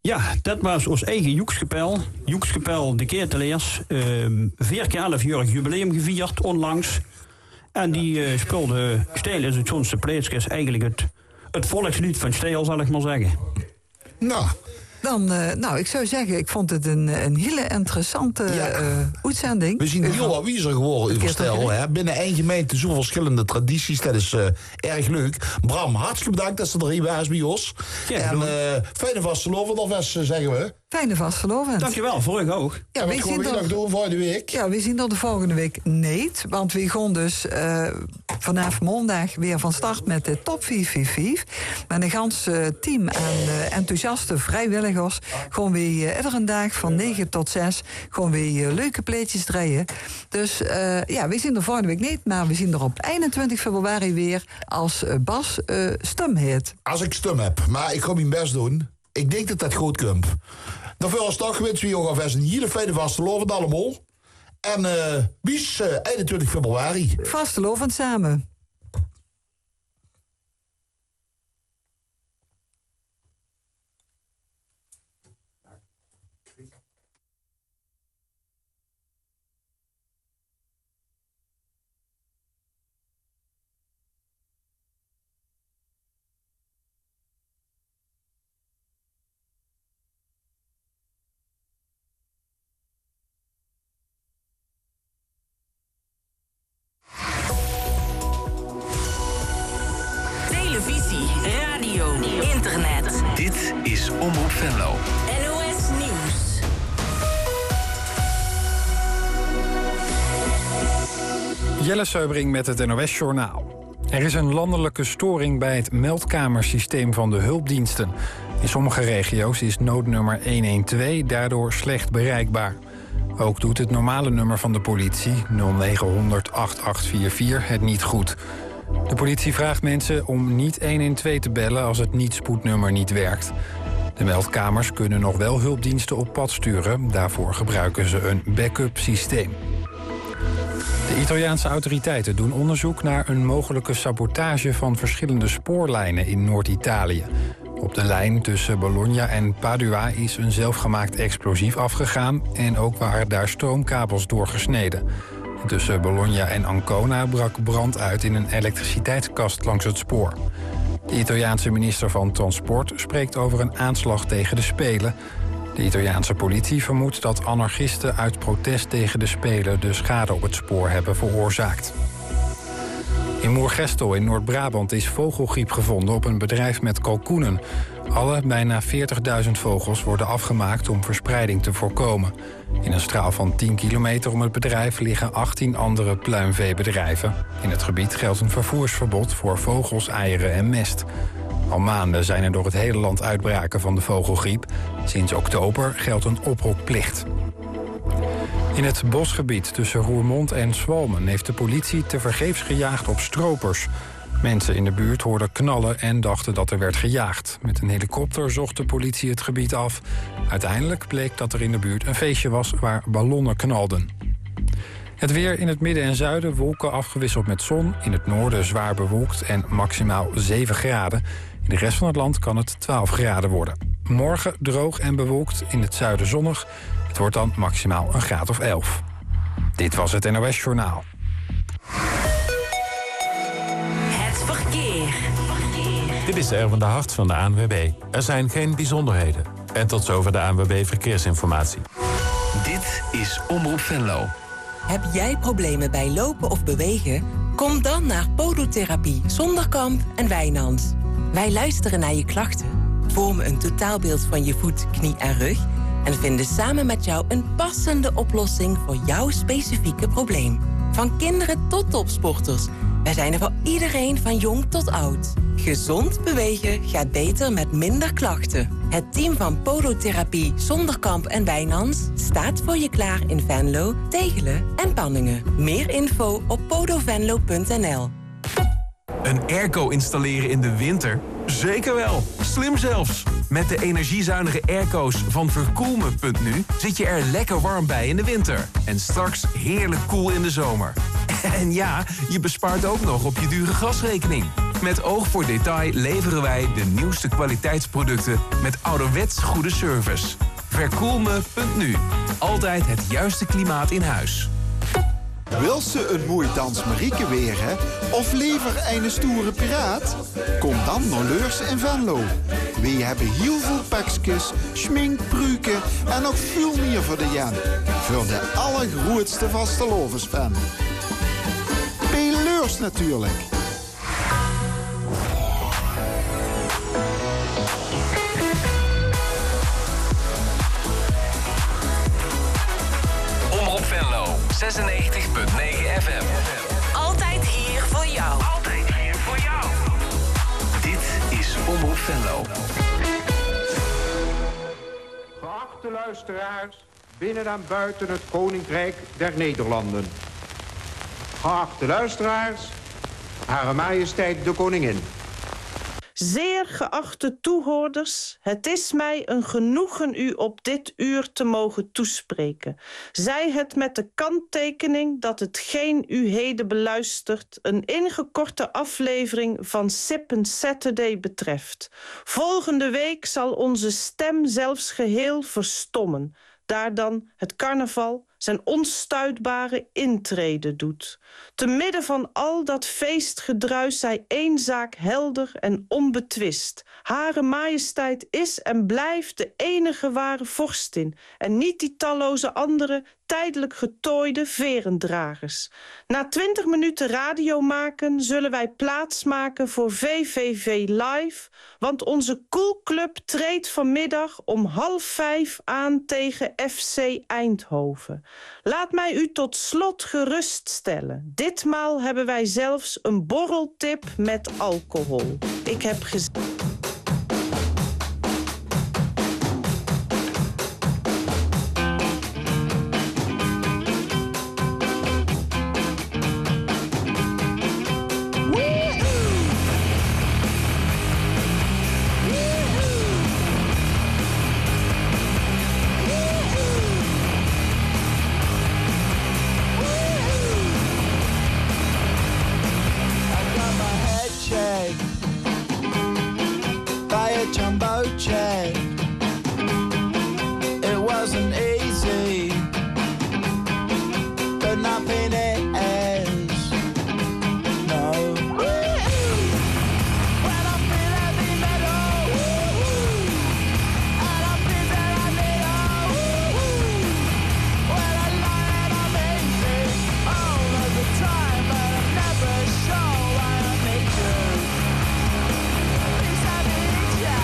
Ja, dat was ons eigen Joekskapel. Joekskapel de Keerteleers. 11-jarig jubileum gevierd, onlangs. En die speelde Stijl is het schoonste plaatsje. Is eigenlijk het volkslied van Stijl, zal ik maar zeggen. Nou... Dan, ik zou zeggen, ik vond het een hele interessante uitzending. We zien heel wat wiezer geworden over Stijl. Binnen één gemeente zoveel verschillende tradities. Dat is erg leuk. Bram, hartstikke bedankt dat ze er hier was bij ons. Ja, en fijne vastelovend alvest, zeggen we. Fijne vastelovend. Dankjewel, voor u ook. Ja, wat gaan we nog doen volgende week? Ja, we zien dat de volgende week niet. Want we gaan dus vanaf maandag weer van start met de Top 455. Met een gans team aan enthousiaste vrijwilligers. Gewoon weer iedere dag van 9 tot 6. Gewoon weer leuke pleetjes draaien. Dus we zien er volgende week niet. Maar we zien er op 21 februari weer als Bas stem heet. Als ik stem heb, maar ik ga mijn best doen. Ik denk dat dat goed komt. Daarvoor als dag wensen we alvast een hele fijne vastelovend allemaal. En bis 21 februari. Vastelovend samen. Televisie, radio, internet. Dit is Omroep Venlo. NOS Nieuws. Jelle Seubring met het NOS Journaal. Er is een landelijke storing bij het meldkamersysteem van de hulpdiensten. In sommige regio's is noodnummer 112 daardoor slecht bereikbaar. Ook doet het normale nummer van de politie, 0900 8844, het niet goed. De politie vraagt mensen om niet 112 te bellen als het niet-spoednummer niet werkt. De meldkamers kunnen nog wel hulpdiensten op pad sturen. Daarvoor gebruiken ze een backup systeem. De Italiaanse autoriteiten doen onderzoek naar een mogelijke sabotage van verschillende spoorlijnen in Noord-Italië. Op de lijn tussen Bologna en Padua is een zelfgemaakt explosief afgegaan en ook waren daar stroomkabels doorgesneden. Tussen Bologna en Ancona brak brand uit in een elektriciteitskast langs het spoor. De Italiaanse minister van Transport spreekt over een aanslag tegen de Spelen. De Italiaanse politie vermoedt dat anarchisten uit protest tegen de Spelen de schade op het spoor hebben veroorzaakt. In Moergestel in Noord-Brabant is vogelgriep gevonden op een bedrijf met kalkoenen. Alle bijna 40.000 vogels worden afgemaakt om verspreiding te voorkomen. In een straal van 10 kilometer om het bedrijf liggen 18 andere pluimveebedrijven. In het gebied geldt een vervoersverbod voor vogels, eieren en mest. Al maanden zijn er door het hele land uitbraken van de vogelgriep. Sinds oktober geldt een ophokplicht. In het bosgebied tussen Roermond en Zwalmen heeft de politie tevergeefs gejaagd op stropers. Mensen in de buurt hoorden knallen en dachten dat er werd gejaagd. Met een helikopter zocht de politie het gebied af. Uiteindelijk bleek dat er in de buurt een feestje was waar ballonnen knalden. Het weer in het midden en zuiden, wolken afgewisseld met zon. In het noorden zwaar bewolkt en maximaal 7 graden. In de rest van het land kan het 12 graden worden. Morgen droog en bewolkt, in het zuiden zonnig. Het wordt dan maximaal een graad of 11. Dit was het NOS Journaal. Het verkeer. Dit is Erwin de Hart van de ANWB. Er zijn geen bijzonderheden. En tot zover de ANWB Verkeersinformatie. Dit is Omroep Venlo. Heb jij problemen bij lopen of bewegen? Kom dan naar Podotherapie Zonderkamp en Wijnands. Wij luisteren naar je klachten, vormen een totaalbeeld van je voet, knie en rug en vinden samen met jou een passende oplossing voor jouw specifieke probleem. Van kinderen tot topsporters. Wij zijn er voor iedereen van jong tot oud. Gezond bewegen gaat beter met minder klachten. Het team van Podotherapie Zonderkamp en Wijnands staat voor je klaar in Venlo, Tegelen en Panningen. Meer info op podovenlo.nl. Een airco installeren in de winter? Zeker wel. Slim zelfs. Met de energiezuinige airco's van Verkoelme.nu zit je er lekker warm bij in de winter. En straks heerlijk koel in de zomer. En ja, je bespaart ook nog op je dure gasrekening. Met oog voor detail leveren wij de nieuwste kwaliteitsproducten met ouderwets goede service. Verkoelme.nu. Altijd het juiste klimaat in huis. Wil ze een mooi dans Marieke weren of liever een stoere piraat? Kom dan naar Leurs in Venlo. We hebben heel veel pakjes, schmink, pruiken en nog veel meer voor de jen. Voor de allergrootste vastelovensfan. Bij Leurs natuurlijk. Omroep Venlo, 96.9 FM. Altijd hier voor jou. Altijd hier voor jou. Dit is Omroep Venlo. Geachte luisteraars, binnen en buiten het Koninkrijk der Nederlanden. Geachte luisteraars, Hare Majesteit de Koningin. Zeer geachte toehoorders, het is mij een genoegen u op dit uur te mogen toespreken. Zij het met de kanttekening dat hetgeen u heden beluistert een ingekorte aflevering van Sippen Saturday betreft. Volgende week zal onze stem zelfs geheel verstommen, daar dan het carnaval zijn onstuitbare intrede doet. Te midden van al dat feestgedruis zij één zaak helder en onbetwist. Hare Majesteit is en blijft de enige ware vorstin en niet die talloze andere tijdelijk getooide verendragers. Na 20 minuten radio maken zullen wij plaatsmaken voor VVV Live, want onze Coolclub treedt vanmiddag om 4:30 aan tegen FC Eindhoven. Laat mij u tot slot geruststellen. Ditmaal hebben wij zelfs een borreltip met alcohol. Ik heb gezien... It wasn't easy, but nothing is. No. When I feel heavy metal, and I feel that I need when I lie and I'm easy all of the time, but I'm never sure why I need you. Because I need you.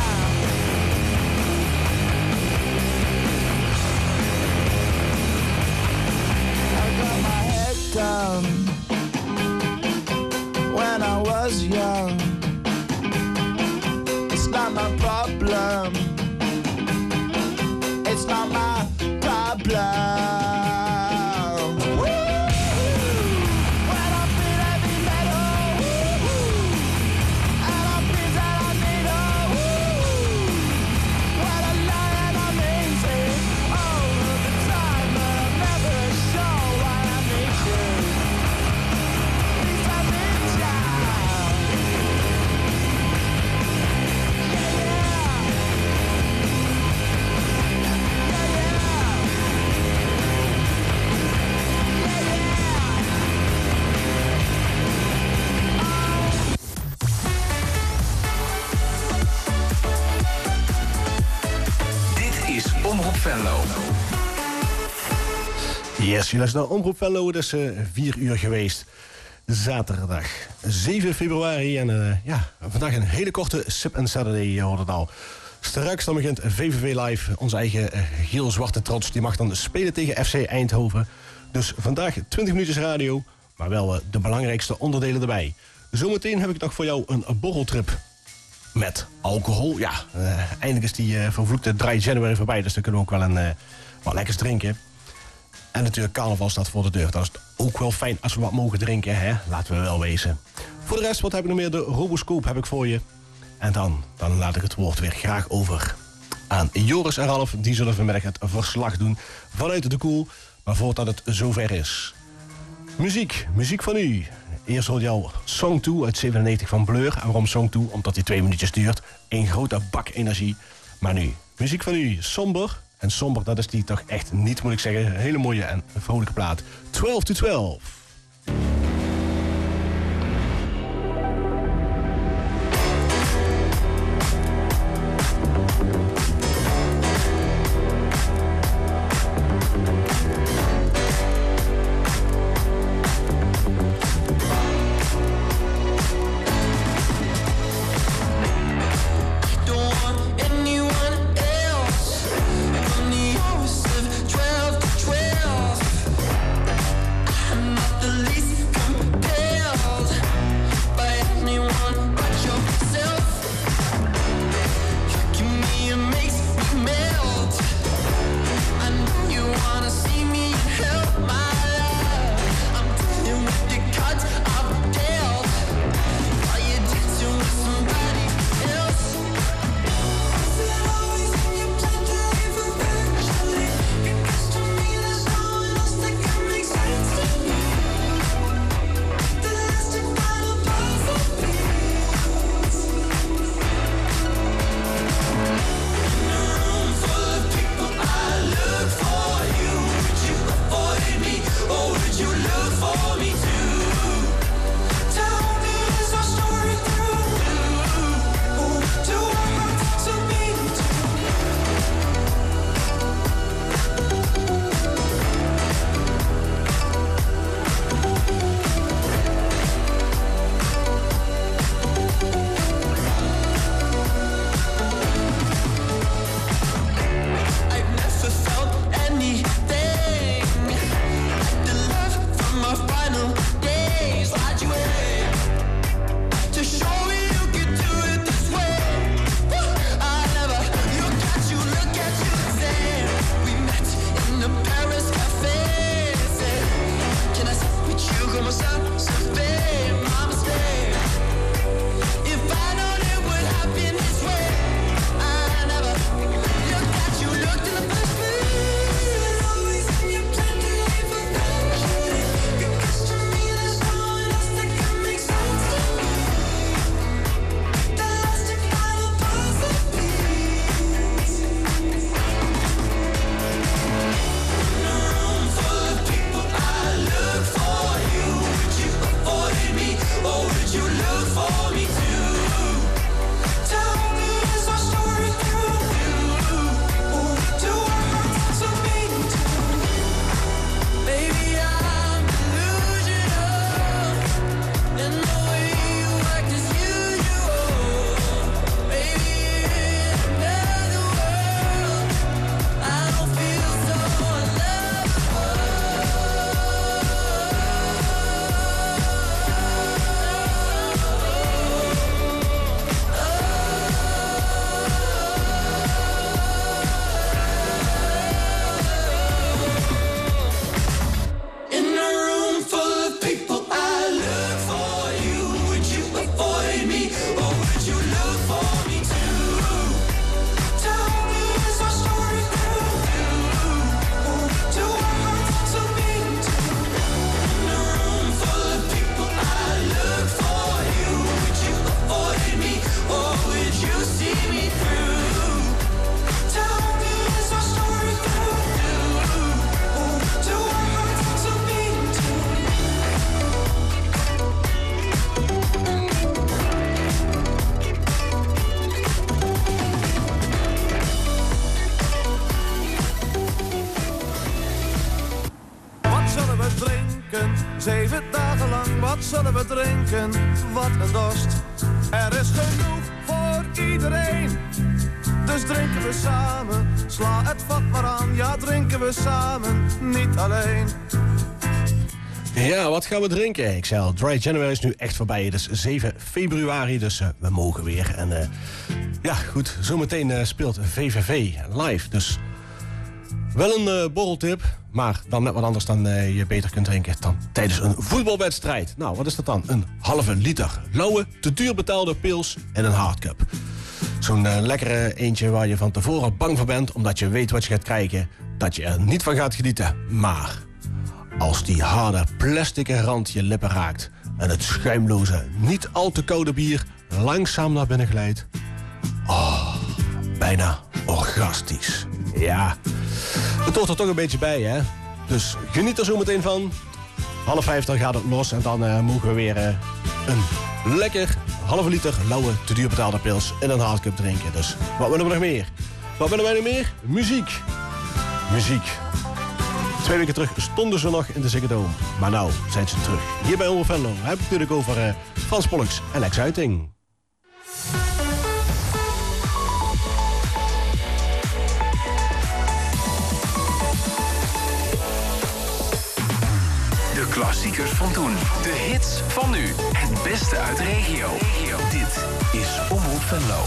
Down when I was young. It's not my problem. It's not my problem. When I feel heavy metal, and I feel that I need when I lie and I'm easy all of the time, but I'm never sure why I need you. Please I need you. Dit is Omroep Venlo. Yes, je luistert naar Omroep Venlo. Het is 4 uur geweest. Zaterdag 7 februari. En vandaag een hele korte Sip and Saturday, je hoort het al. Straks dan begint VVV Live. Onze eigen geel-zwarte trots. Die mag dan spelen tegen FC Eindhoven. Dus vandaag 20 minuutjes radio. Maar wel de belangrijkste onderdelen erbij. Zometeen heb ik nog voor jou een borreltrip. Met alcohol. Ja, eindelijk is die vervloekte Dry January voorbij. Dus dan kunnen we ook wel wat lekkers drinken. En natuurlijk, carnaval staat voor de deur. Dat is ook wel fijn als we wat mogen drinken, hè? Laten we wel wezen. Voor de rest, wat heb ik nog meer? De Roboscoop heb ik voor je. En dan laat ik het woord weer graag over aan Joris en Ralf. Die zullen vanmiddag het verslag doen vanuit de Koel. Maar voordat het zover is. Muziek van u. Eerst hoorde je al Song 2 uit 97 van Blur. En waarom Song 2? Omdat die 2 minuutjes duurt. Een grote bak energie. Maar nu, muziek van u, somber. En somber, dat is die toch echt niet, moet ik zeggen. Een hele mooie en vrolijke plaat. 12 to 12. drinken. 7 dagen lang, wat zullen we drinken? Wat een dorst. Er is genoeg voor iedereen. Dus drinken we samen. Sla het vat maar aan. Ja, drinken we samen. Niet alleen. Ja, wat gaan we drinken? Ik zei al, Dry January is nu echt voorbij. Het is 7 februari, dus we mogen weer. En ja, goed, zometeen speelt VVV live. Dus wel een borreltip, maar dan net wat anders dan je beter kunt drinken dan tijdens een voetbalwedstrijd. Nou, wat is dat dan? Een halve liter lauwe, te duur betaalde pils en een hardcup. Zo'n lekkere eentje waar je van tevoren bang voor bent, omdat je weet wat je gaat krijgen, dat je er niet van gaat genieten. Maar als die harde plastic rand je lippen raakt, en het schuimloze, niet al te koude bier langzaam naar binnen glijdt. Oh, bijna orgastisch. Ja, het hoort er toch een beetje bij, hè? Dus geniet er zo meteen van. 4:30 dan gaat het los en dan mogen we weer een lekker halve liter lauwe, te duur betaalde pils in een hardcup drinken. Dus wat willen we nog meer? Wat willen wij nog meer? Muziek. Muziek. 2 weken terug stonden ze nog in de Ziggo Dome. Maar nou zijn ze terug. Hier bij Omroep Venlo heb ik natuurlijk over Frans Pollux en Lex Uiting. De klassiekers van toen. De hits van nu. Het beste uit de regio. Dit is Omroep Venlo.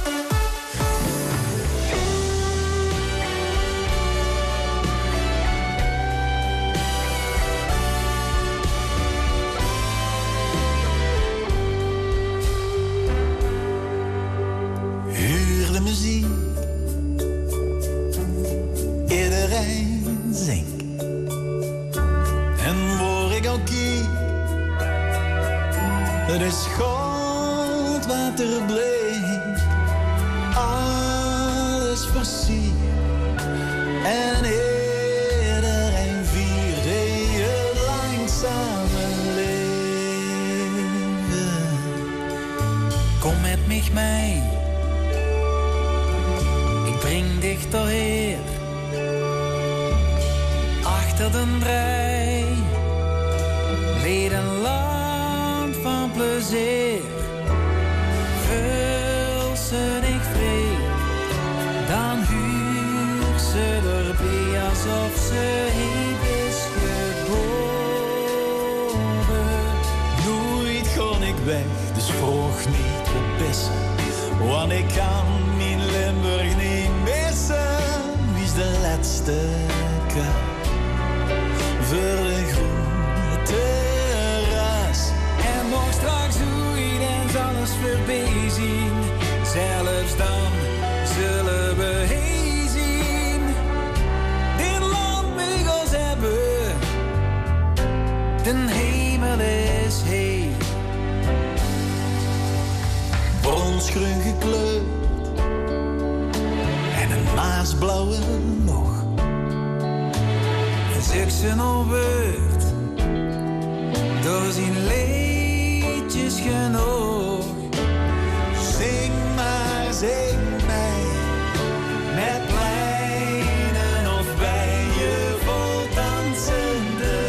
Huur de muziek. Iedereen zingt. En word ik ook hier. Het is goud wat er bleef. Alles versiert. En iedereen viert het langzame leven. Kom met mij mee. Ik breng dichterheer. Achter de rij. Leed een land van plezier. Vul ze niet vrij. Dan huur ze erbij alsof ze heet is geboren. Nooit kon ik weg, dus vroeg niet op bessen. Want ik kan mijn Limburg niet missen. Wie is de laatste kaart voor de groene terras? En nog straks hoe iedereen alles voorbij zien. Zelfs dan zullen we heen zien. Dit land mag ons hebben. De hemel is heen. Bronsgroen gekleurd. En een maasblauwe nog. En zegt ze nog woord. Door zijn liedjes genoeg. Zing maar, zing mij. Met pleinen of bij je vol dansende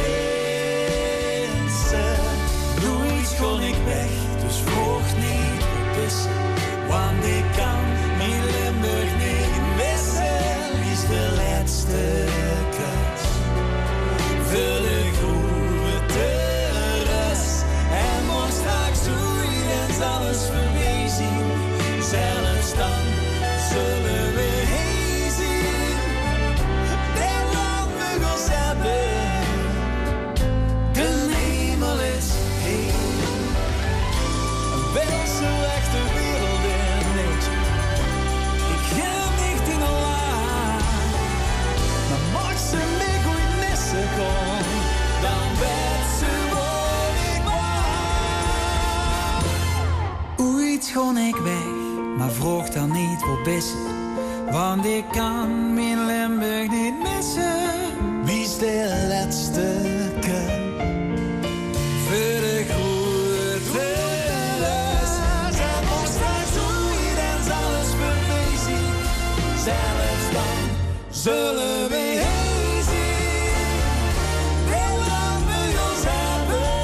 mensen. Nooit kon ik weg, dus vroeg niet op pissen. Want ik kan mijn Limburg niet missen. Wie is de laatste kans voor de groene terras? En morgen straks hoe iedereen alles voorbij zien. Zelfs dan zullen we heen zien. Dit land moet ons hebben. De hemel is heen. Wel zo echt de wereld in niet. Ik ga niet in Allah. Maar mag ze mij goed missen kon, dan werd ze woon ik maar. Ooit kon ik weg, maar vroeg dan niet voor bessen. Want ik kan mijn Limburg niet missen. Wie is de laatste keer voor de groene terras? En nog straks hoe iedereen alles voorbij zien. Zelfs dan zullen we heen zien. Dit land moet ons hebben.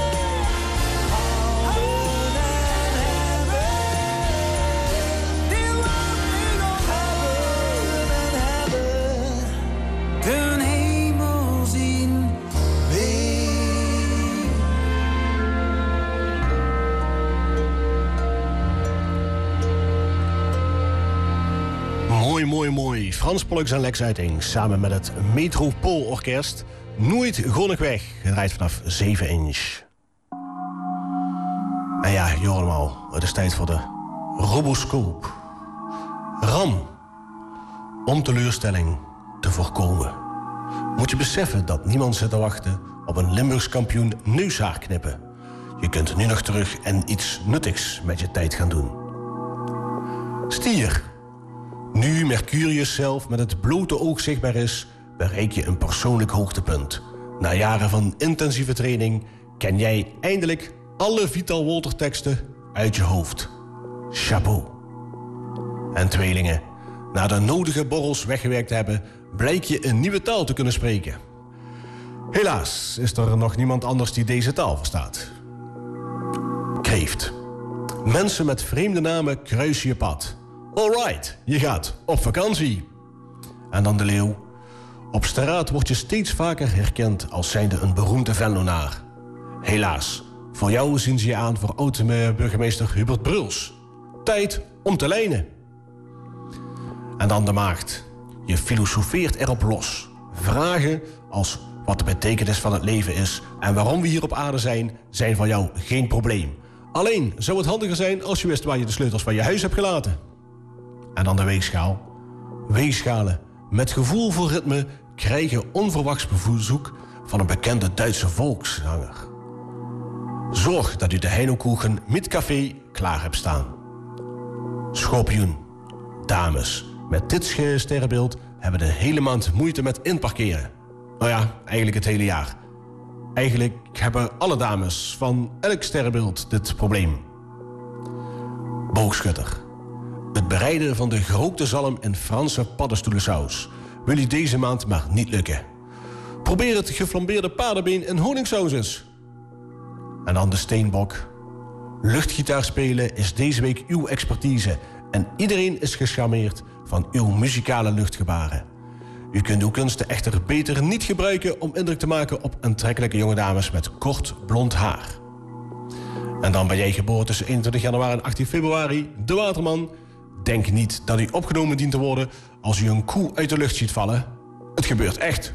Houden en hebben. Dit land moet ons hebben en hebben. De hemel zien weer. Mooi, mooi, mooi. Frans Pollux en Lex Uiting samen met het Metropoolorkest. Nooit gewoon ik weg. Gedraaid vanaf 7 inch. En ja, je hoort hem al. Het is tijd voor de Roboscoop. RAM. Om teleurstelling te voorkomen, moet je beseffen dat niemand zit te wachten op een Limburgs kampioen neushaar knippen. Je kunt nu nog terug en iets nuttigs met je tijd gaan doen. Stier. Nu Mercurius zelf met het blote oog zichtbaar is, bereik je een persoonlijk hoogtepunt. Na jaren van intensieve training ken jij eindelijk alle Vital Walter teksten uit je hoofd. Chapeau. En tweelingen, na de nodige borrels weggewerkt te hebben, blijk je een nieuwe taal te kunnen spreken. Helaas is er nog niemand anders die deze taal verstaat. Kreeft. Mensen met vreemde namen kruisen je pad. Alright, je gaat op vakantie. En dan de leeuw. Op straat word je steeds vaker herkend als zijnde een beroemde Venlonaar. Helaas, voor jou zien ze je aan voor oud-burgemeester Hubert Bruls. Tijd om te lijnen. En dan de maagd. Je filosofeert erop los. Vragen als wat de betekenis van het leven is en waarom we hier op aarde zijn voor jou geen probleem. Alleen zou het handiger zijn als je wist waar je de sleutels van je huis hebt gelaten. En dan de weegschaal. Weegschalen met gevoel voor ritme krijgen onverwachts bezoek van een bekende Duitse volkszanger. Zorg dat u de Heinokuchen met café klaar hebt staan. Schorpioen. Dames met dit sterrenbeeld hebben de hele maand moeite met inparkeren. Nou ja, eigenlijk het hele jaar. Eigenlijk hebben alle dames van elk sterrenbeeld dit probleem. Boogschutter. Het bereiden van de gerookte zalm in Franse paddenstoelensaus wil je deze maand maar niet lukken. Probeer het geflambeerde paardenbeen in honingsaus eens. En dan de steenbok. Luchtgitaar spelen is deze week uw expertise en iedereen is gecharmeerd van uw muzikale luchtgebaren. U kunt uw kunsten echter beter niet gebruiken om indruk te maken op aantrekkelijke jonge dames met kort blond haar. En dan ben jij geboren tussen 21 januari en 18 februari, de waterman. Denk niet dat u opgenomen dient te worden als u een koe uit de lucht ziet vallen. Het gebeurt echt.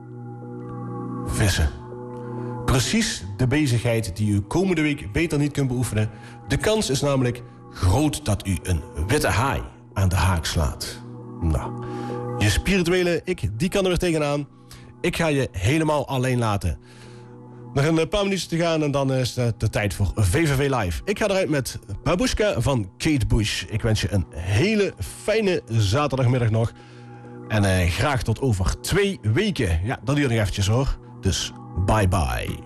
Vissen. Precies de bezigheid die u komende week beter niet kunt beoefenen. De kans is namelijk groot dat u een witte haai aan de haak slaat. Nou, je spirituele ik, die kan er weer tegenaan. Ik ga je helemaal alleen laten. Nog een paar minuutjes te gaan en dan is het de tijd voor VVV Live. Ik ga eruit met Babushka van Kate Bush. Ik wens je een hele fijne zaterdagmiddag nog. En graag tot over 2 weken. Ja, dat duurt nog eventjes hoor. Dus bye bye.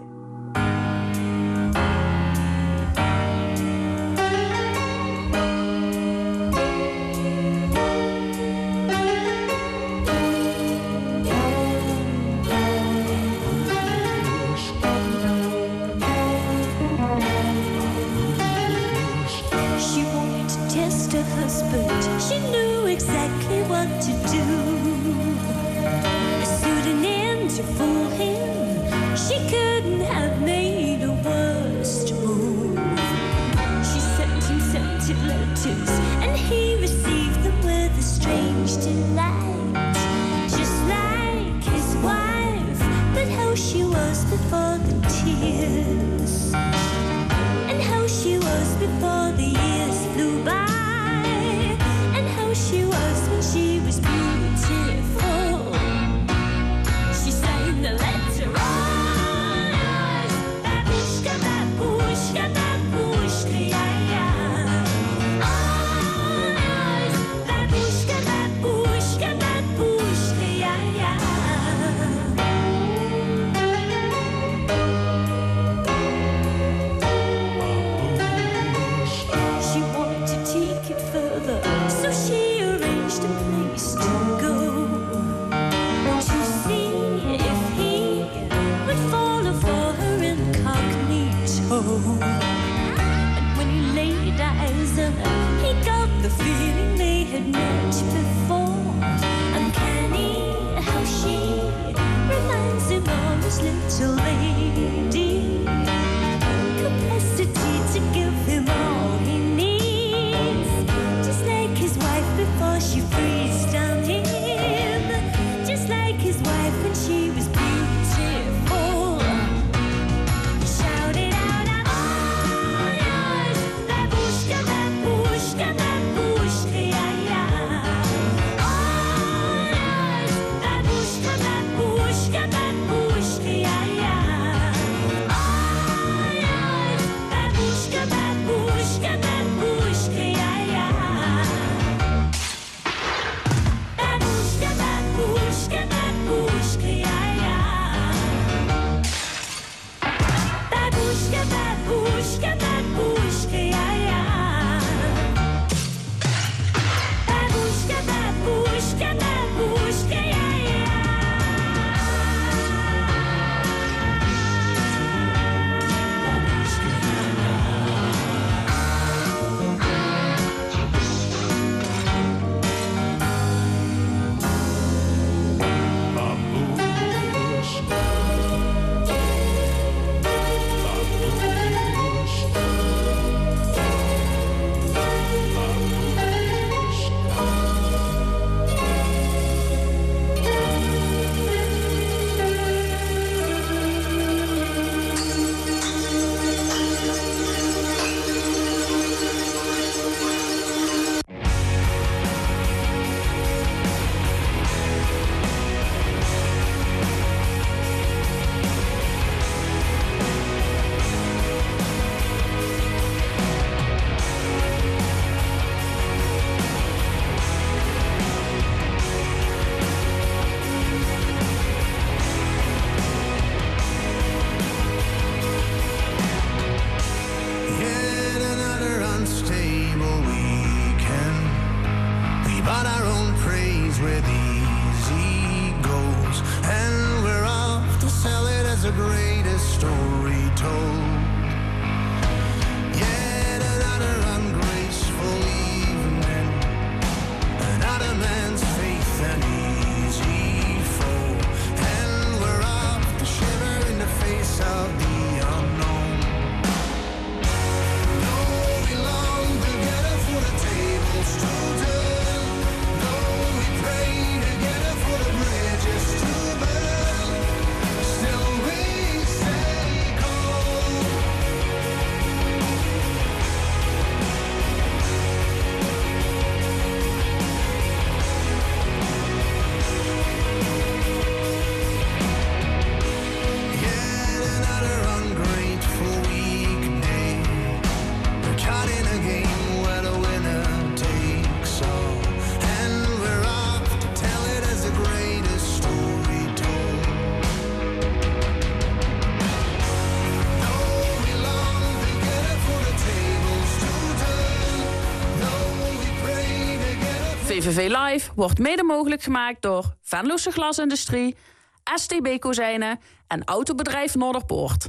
Capacity to give him all he needs, just like his with easy goals, and we're off to sell it as the greatest story told. Yet another ungraceful evening, another man's faith and easy fall, and we're off to shiver in the face of the unknown. Though we long together for the tables to turn, though we pray together for the bridges to burn, still we stay cold. Yet another ungrateful weekday. We're caught in a game where the winner takes all, and we're off to tell it as the greatest story told. Though we long together for the tables to turn, though we pray together. VVV Live wordt mede mogelijk gemaakt door Venlose Glasindustrie, STB Kozijnen en Autobedrijf Noorderpoort.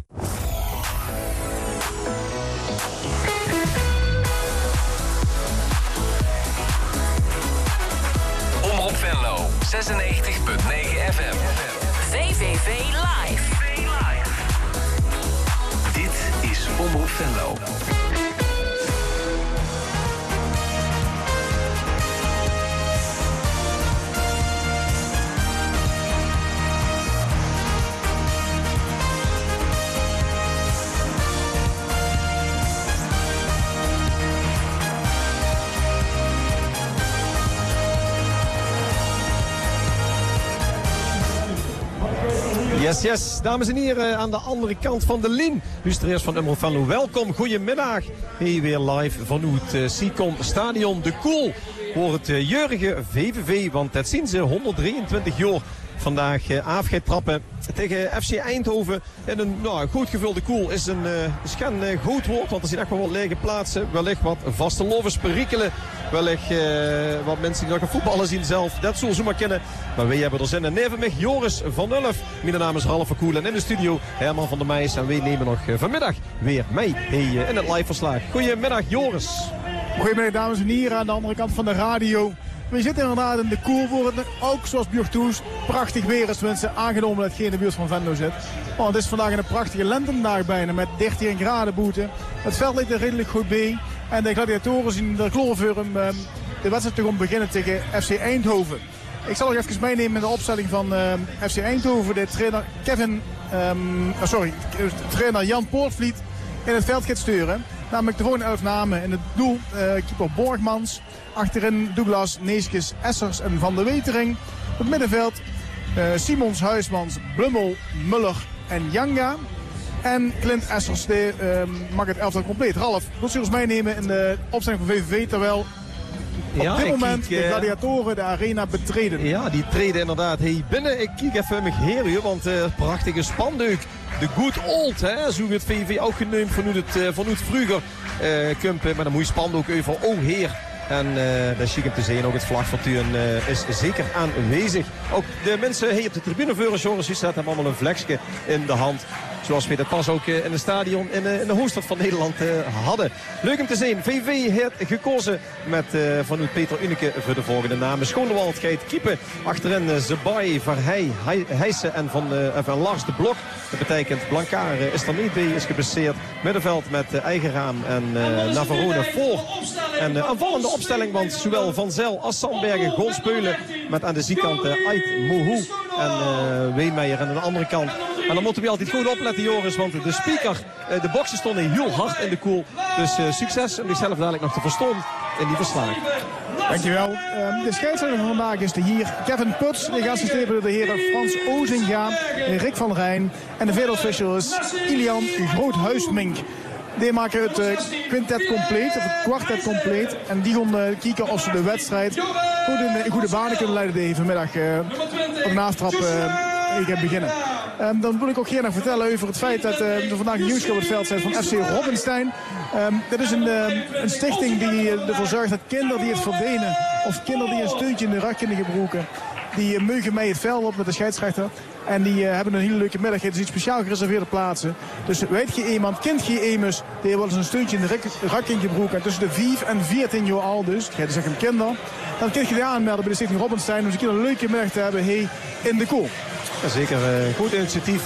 Omroep Venlo, 96.9 FM. VVV Live. Dit is Omroep Venlo. Yes, yes. Dames en heren, aan de andere kant van de lijn. Luisteraars van Omroep Venlo, welkom. Goedemiddag. Hier weer live vanuit het Sicom Stadion De Koel. Voor het jeurige VVV, want dat zien ze 123 jaar vandaag afscheid trappen tegen FC Eindhoven. En een goed gevulde Koel is geen goed woord, want er zijn echt wel wat lege plaatsen. Wellicht wat vaste lovers perikelen. Wellicht wat mensen die nog gaan voetballen zien zelf. Dat zullen ze maar kennen. Maar wij hebben er zin in. Neven mij Joris van Ulf. Mijn naam is Ralf van Koel en in de studio Herman van der Meijs. En wij nemen nog vanmiddag weer mee in het live verslag. Goedemiddag Joris. Goedemiddag dames en heren aan de andere kant van de radio. We zitten inderdaad in de Koel voor het ook zoals Björtoes prachtig weer is, mensen aangenomen dat geen in de buurt van Venlo zit. Want het is vandaag een prachtige lentedag bijna met 13 graden boete. Het veld ligt er redelijk goed bij. En de gladiatoren zien de Chloroforum de wedstrijd te gaan beginnen tegen FC Eindhoven. Ik zal nog even meenemen in de opstelling van FC Eindhoven. De trainer Jan Poortvliet in het veld gaat sturen. Namelijk de volgende 11 namen in het doel. Keeper Borgmans. Achterin Douglas, Neeskes, Essers en Van der Wetering. Op het middenveld Simons, Huismans, Blummel, Muller en Janga. En Clint Essers mag het elftal compleet. Ralf, wilt u ons meenemen in de opstelling van VVV terwijl op dit moment de gladiatoren de arena betreden? Ja, die treden inderdaad binnen. Ik kijk even met heren, want prachtige spandeuk. De good old, hè, zo het VVV ook genoemd vanuit vroeger. Maar dan moet je spandoek over heer. En dat is chic om te zien. Ook het vlagfortuin is zeker aanwezig. Ook de mensen hier op de tribune voor Joris Husset hebben allemaal een vleksje in de hand. Zoals we dat pas ook in het stadion in de hoofdstad van Nederland hadden. Leuk om te zien. VV heeft gekozen met vanuit Peter Uneke voor de volgende namen. Schoonewald, Geit Kiepen. Achterin Zebai, Verheij, Heijsen en van Lars de Blok. Dat betekent Blancard is er niet bij, is geblesseerd. Middenveld met Eigenraam en Navarone voor. En aanvallende opstelling, want zowel Van Zel als Sandbergen gaan spelen. Met aan de zijkant Ait Mohu en Weemeijer aan de andere kant. En dan moeten we altijd goed opletten, Joris, want de speaker, de boksen stonden heel hard in de koel. Dus succes om zichzelf dadelijk nog te verstaan in die verslag. Dankjewel. De scheidsrechter van vandaag is hier Kevin Puts. De geassisteerd door de heren Frans Ozinga, Rick van Rijn. En de video official is Ilian Groothuismink. Die maken het quintet compleet, of het kwartet compleet. En die gaan kijken of ze de wedstrijd goed in goede banen kunnen leiden deze vanmiddag op een aftrap gaan beginnen. Dan wil ik ook hier nog vertellen over het feit dat er vandaag nieuws op het veld zijn van FC Robbenstein. Dat is een stichting die ervoor zorgt dat kinderen die het verdienen of kinderen die een steuntje in de rug kunnen gebruiken, die mogen mee het veld op met de scheidsrechter. En die hebben een hele leuke middag. Het is iets speciaal gereserveerde plaatsen. Dus weet je iemand, kent je immers, die wel eens een steuntje in de rak in gebroken. En tussen de 5 en 14 jaar oud dus, ga je zeggen kinderen, dan kun je die aanmelden bij de stichting Robbenstein om een leuke middag te hebben hier in de kool. Ja, zeker een goed initiatief.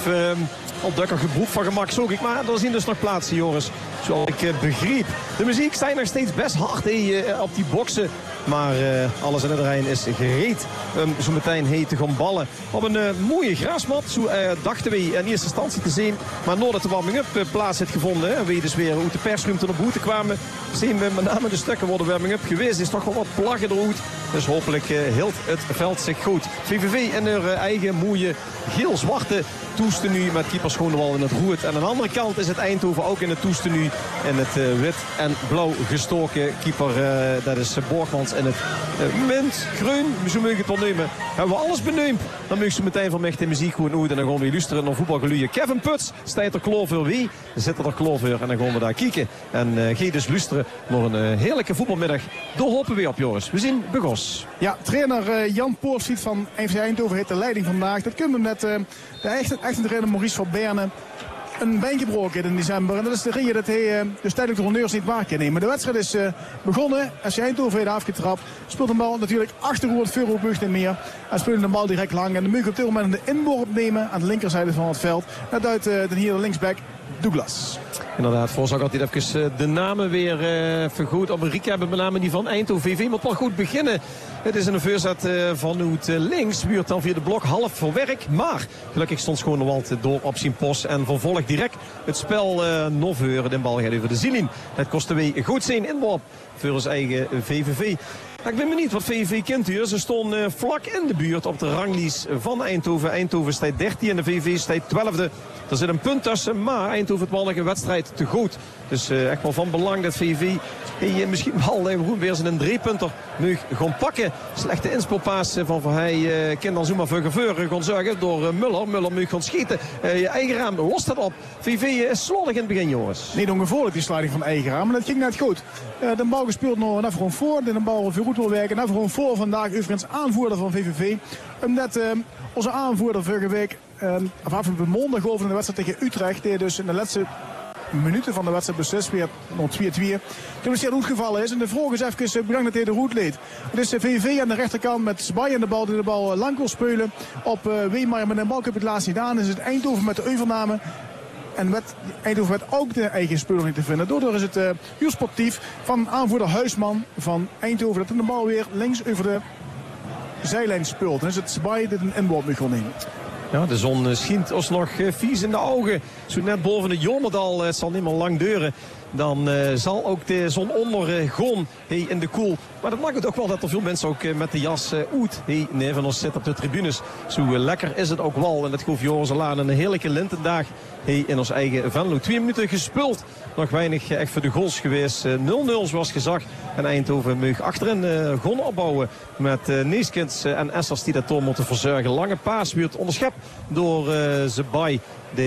Op Dukker gebroek van gemak zoek ik. Maar er zien dus nog plaatsen, Joris. Zoals ik begreep. De muziek staat nog steeds best hard op die boksen. Maar alles in het terrein is gereed. Zo meteen heet te gaan ballen. Op een mooie grasmat. Zo dachten we in eerste instantie te zien. Maar nadat de warming-up plaats heeft gevonden. En we dus weer uit de persruimte naar buiten kwamen. Zien we met name de stukken worden warming-up geweest. Is toch wel wat plaggen eruit. Dus hopelijk hield het veld zich goed. VVV in hun eigen mooie geel-zwarte toestenu met keeper Schoonewal in het roet. En aan de andere kant is het Eindhoven ook in het toestenu in het wit en blauw gestoken. Keeper, dat is Borgmans in het mint, groen, zo mogen het wel nemen. Hebben we alles benoemd, dan mogen ze meteen van mij de muziek gewoon uit. En dan gaan we luisteren naar voetbalgeluien. Kevin Puts staat er Klover wie? Zit er Klover en dan gaan we daar kijken. En ga dus luisteren naar een heerlijke voetbalmiddag. Daar hopen we op, Joris. We zien Begos. Ja, trainer Jan Poortvliet van FC Eindhoven heeft de leiding vandaag. Dat kunnen we met de echte trainer Maurice van Berne een been gebroken in december. En dat is de reden dat hij dus tijdelijk de honneurs niet waar kan nemen. De wedstrijd is begonnen. FC Eindhoven heeft afgetrapt. Speelt de bal natuurlijk achterover het Vuurhoekbucht en meer. En speelt de bal direct lang. En de mag op dit moment de inworp nemen aan de linkerzijde van het veld. Dat duidt de hier de linksback Douglas. Inderdaad, voorzag had hij even de namen weer vergoed. Op een recap hebben met name die van Eindhoven VV. Moet wel goed beginnen. Het is een voorzet vanuit links. Buurt dan via de blok half voor werk. Maar gelukkig stond Schoonewald door op zijn post. En vervolgt direct het spel nog voor. De bal gaat over de zielin. Het kostte weer goed zijn inworp voor zijn eigen VVV. Ik ben benieuwd wat VVV kent hier. Ze stonden vlak in de buurt op de ranglijst van Eindhoven. Eindhoven staat 13 en de VVV staat 12e. Er zit een punt tussen, maar Eindhoven heeft wel nog een wedstrijd te goed. Dus echt wel van belang dat VVV misschien wel weer zijn 3-punter mag gaan pakken. Slechte inspeelpaas van Verheij kan dan zomaar voor geveuren gaan zorgen door Muller. Muller moet gaan schieten. Je eigen raam lost dat op. VV is slordig in het begin, jongens. Niet ongevoelig die sliding van eigen raam, maar dat ging net goed. De bal gespeeld naar gewoon voor. De bal veel goed wil werken. Naar gewoon voor vandaag overigens aanvoerder van VVV. Omdat onze aanvoerder vorige week afgelopen maandag over in de wedstrijd tegen Utrecht. Die dus in de laatste minuten van de wedstrijd beslist weer nog 2-2. Toen is hij goed gevallen is. En de vraag is even bedankt dat hij de route leed. Het is de VVV aan de rechterkant met Sbai aan de bal die de bal lang wil spelen op Weemeyer. Met een balcup het laatst gedaan. Is het Eindhoven met de overname. En Eindhoven werd ook de eigen speler niet te vinden. Daardoor is het heel sportief van aanvoerder Huisman van Eindhoven. Dat de bal weer links over de zijlijn speelt. Dan is het Sbai die een inworp moet gaan nemen. Ja, de zon schijnt ons nog vies in de ogen. Zo net boven het Jomerdal. Het zal niet meer lang duren. Dan zal ook de zon onder gaan in de koel. Maar dat maakt het ook wel dat er veel mensen ook met de jas uit neven ons zitten op de tribunes. Zo lekker is het ook wel. En dat geeft Joris Alaan een heerlijke lentedag in ons eigen Venlo. 2 minuten gespeeld. Nog weinig echt voor de goals geweest. 0-0 zoals gezegd. En Eindhoven mag achterin gaan opbouwen. Met Neeskens en Essers die dat door moeten verzorgen. Lange paas wordt onderschept door Zebai.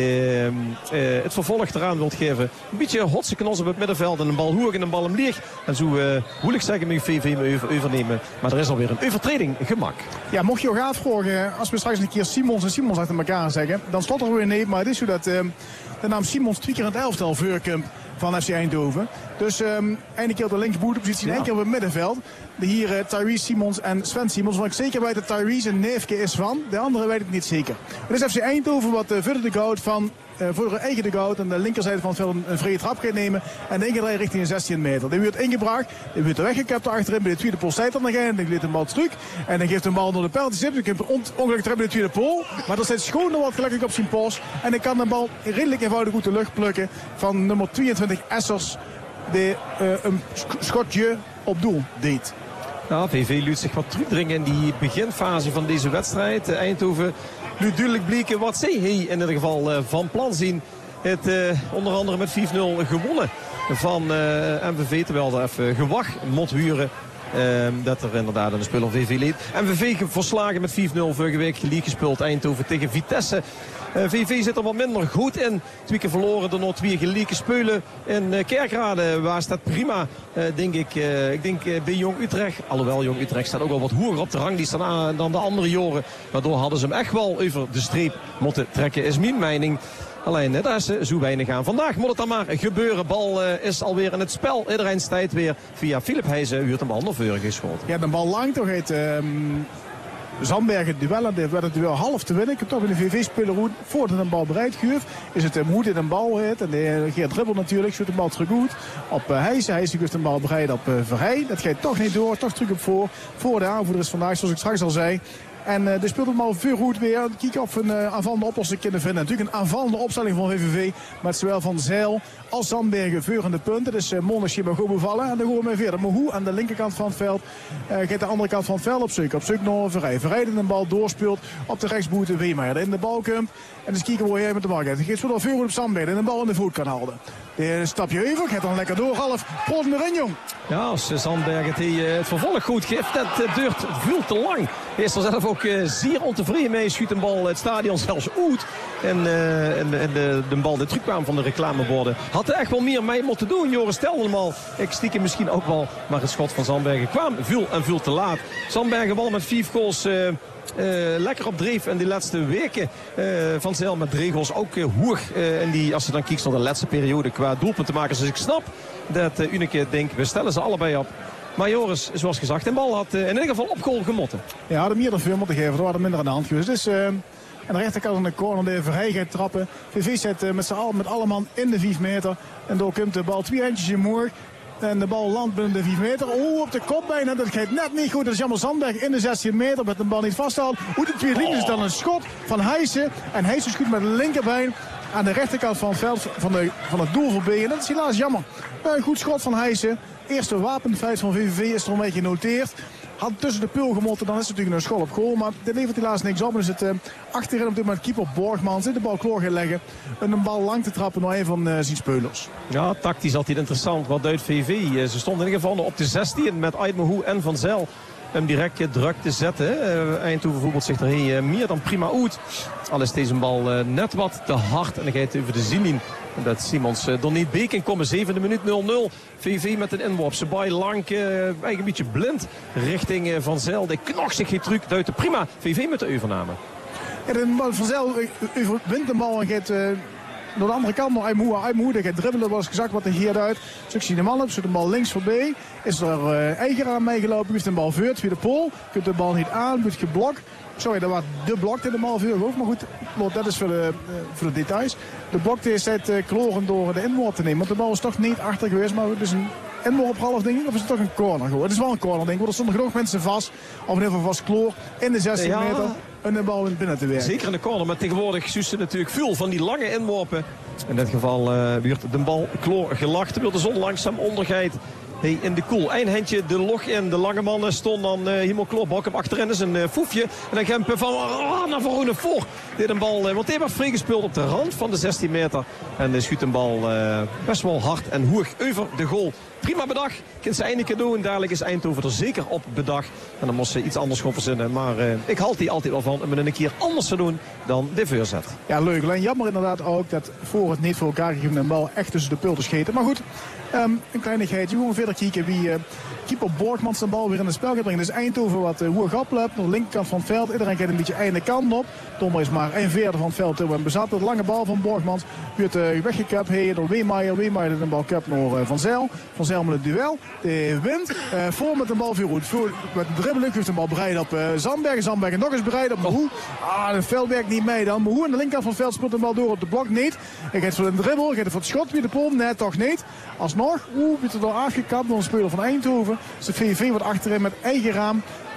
Het vervolg eraan wilt geven. Een beetje hotse knals op het middenveld. En een bal hoog en een bal hem leeg. En zo wil ik zeggen met VV me overnemen. Maar er is alweer een overtreding gemak. Ja, mocht je ook uitvragen, als we straks een keer Simons en Simons achter elkaar zeggen, dan slot er weer nee. Maar het is zo dat de naam Simons 2 keer in het elftal voorkomt van FC Eindhoven. Dus één keer op de linksboerdepositie en één keer op het middenveld. Hier Tyrese Simons en Sven Simons. Wat ik zeker weet dat Tyrese een neefje is van. De andere weet ik niet zeker. Het is FC Eindhoven wat verder de goud van voor de eigen de goud aan de linkerzijde van het veld een vrije trap gaat nemen. En één keer rijden richting een 16 meter. Die wordt ingebracht. Die wordt weggekapt achterin bij de tweede pool. Zijt dan nog een. Dan geeft een bal terug. En dan geeft een bal door de penalty stip. Dan komt ongelukkig terug bij de tweede pool. Maar er staat Schoon wat gelukkig op zijn post. En dan kan de bal redelijk eenvoudig goed de lucht plukken van nummer 22 Essers. Die een schotje op doel deed. Ja, VV luidt zich wat terugdringen in die beginfase van deze wedstrijd. Eindhoven nu duidelijk bleken wat zij in ieder geval van plan zien. Het onder andere met 5-0 gewonnen van MVV. Terwijl er even gewacht moet huren Dat er inderdaad een speler van VV leed. En VV verslagen met 4-0 vorige week. League gespeeld Eindhoven tegen Vitesse. VV zit er wat minder goed in. 2 keer verloren door 2 gelijke spelen in Kerkrade. Waar staat prima, denk ik. Ik denk bij Jong Utrecht. Alhoewel Jong Utrecht staat ook wel wat hoger op de ranglijst dan de andere jaren. Waardoor hadden ze hem echt wel over de streep moeten trekken, is mijn mening. Alleen daar is ze zo weinig aan. Vandaag moet het dan maar gebeuren. Bal is alweer in het spel. Iedereen's tijd weer via Philip Heijzen. U heeft hem al naar voren geschoten. Ja, de bal lang toch heet Zandbergen het duel. En werd het duel half te winnen. Ik heb toch in de VV-speler voordat een bal bereid geeft. Is het Moed in een bal heet. En de Geert Dribbel natuurlijk. Shoot de bal terug goed op Heijzen. Heijzen geeft een bal bereid op Verheij. Dat gaat toch niet door. Toch terug op voor de aanvoerder is vandaag, zoals ik straks al zei. En de speelt hem al veel goed weer. Kijken of we een aanvallende oplossing kunnen vinden. Natuurlijk een aanvallende opstelling van VVV. Met zowel Van Zijl als Zandbergen veurende punten. Dus Monnesje mag goed bevallen. En dan gaan we verder. Maar hoe aan de linkerkant van het veld gaat de andere kant van het veld op zoek. Op zoek naar Verheij. Verheij die een bal doorspeelt op de rechtsboete Weemeyer. In de bal komt. En dus kijken hoe hij met de bal gaat. Hij geeft wel veel goed op Zandbergen. En de bal in de voet kan houden. De stapje over. Gaat dan lekker door. Half. Proost erin, jong. Ja, als Zandbergen het vervolg goed geeft. Dat duurt veel te lang. Hij is er zelf ook zeer ontevreden mee. Schiet een bal het stadion zelfs uit. En de bal die terugkwam van de reclameborden. Had er echt wel meer mee moeten doen. Joris stelde hem al. Ik stiekem misschien ook wel. Maar het schot van Zandbergen kwam veel te laat. Zandbergen wel met 5 goals... lekker op dreef in die laatste weken. Van Zijl met 3 goals ook hoog. Als je dan kijkt naar de laatste periode qua doelpunten maken. Dus ik snap dat Unike denkt, we stellen ze allebei op. Maar Joris, zoals gezegd, de bal had in ieder geval op goal gemotten. Ja, hadden meer dan veel moeten geven. Er waren minder aan de hand geweest. Dus aan de rechterkant van de corner de Verheij gaat trappen. VV zet met alle man in de 5 meter. En door komt de bal 2 handjes in moer. En de bal landt binnen de 5 meter. Op de kop bijna. Dat gaat net niet goed. Dat is jammer Zandberg in de 16 meter. Met de bal niet vasthoudt. Hoe de 2 links is dan een schot van Heijsen. En Heijsen schiet met de linkerbeen aan de rechterkant van het veld van het doel voorbij. En dat is helaas jammer. Een goed schot van Heijsen. Eerste wapenfeit van VVV is er een beetje genoteerd. Had tussen de pul gemotten, dan is het natuurlijk een schot op goal. Maar dit levert helaas niks op. Dan is het achterin op dit moment keeper Borgmans in de bal kloor gaan leggen. En een bal lang te trappen naar een van zijn speulers. Ja, tactisch altijd interessant. Wat duidt VV? Ze stonden in ieder geval op de 16 met Aydmohu en Van Zijl. Hem direct druk te zetten. Eindhoven voetbalt zich er meer dan prima uit. Al is deze bal net wat te hard. En dan gaat het over de Zinin. Dat Simons er niet bij kan komen. 7e minuut 0-0. VV met een inworp. Sebaai lang, een beetje blind richting Van Zijl. Die knokt zich geen truc. Duidt prima. VV met de overname. Ja, Van Zijl wint de bal en gaat... Door de andere kant nog Aydmohu, die gaat dribbelen, was gezegd wat hij hier uit. Dus ik zie de man op, zit de bal links voorbij. Is er Eigeraar meegelopen, heeft de bal veurt via de pool. Kunt de bal niet aan, wordt geblokt. Sorry, dat was de blok in de bal veel hoofd. Maar goed, dat is voor de details. De blok is het kloren door de inworp te nemen. Want de bal is toch niet achter geweest, maar het is een inworp half ding. Of is het toch een corner geworden? Het is wel een corner ding, want er stonden genoeg mensen vast. Of in ieder geval vast kloor in de 16 meter. En de bal binnen te werken. Zeker in de corner, maar tegenwoordig zussen natuurlijk veel van die lange inworpen. In dit geval werd de bal kloor gelacht. Terwijl de zon langzaam ondergaat. Hey, in de koel. Eén handje de log in. De lange man stond dan helemaal kloor. Hem achterin is een foefje. En dan gaat hem van naar voren voor. Dit een bal, want hij werd vrij gespeeld op de rand van de 16 meter. En schuurt een bal best wel hard en hoog over de goal. Prima bedag. Kunt ze eindelijk doen. En dadelijk is Eindhoven er zeker op bedag. En dan moest ze iets anders gaan verzinnen. Maar ik haal die altijd wel van om het een keer anders te doen dan de voorzet. Ja, leuk. Alleen jammer inderdaad ook dat voor het niet voor elkaar gegeven bal echt tussen de pulten scheten. Maar goed, een kleinigheidje. We gaan verder kijken wie keeper Borgmans de bal weer in het spel gaat brengen. Dus Eindhoven wat hoog oploopt. Naar de linkerkant van het veld. Iedereen gaat een beetje einde kant op. Tommer is maar 1/4 van het veld te bezat. De lange bal van Borgmans wordt weggekapt. Heen door Weemeyer. Weemeyer de bal kapt naar Van Zijl. Van Zijl met het duel. De wint. Voor met de bal veel goed. Met een dribbelen heeft de bal bereid op Zandbergen. Zandbergen nog eens bereid op Moe. Het veld werkt niet mee dan. Moe aan de linkerkant van het veld speelt de bal door op de blok niet. Hij gaat voor een dribbel. Gaat voor het schot weer de pol. Nee, toch niet. Alsnog. Wordt er door afgekapt door een speler van Eindhoven. Dus de VV wordt achterin met eigen raam.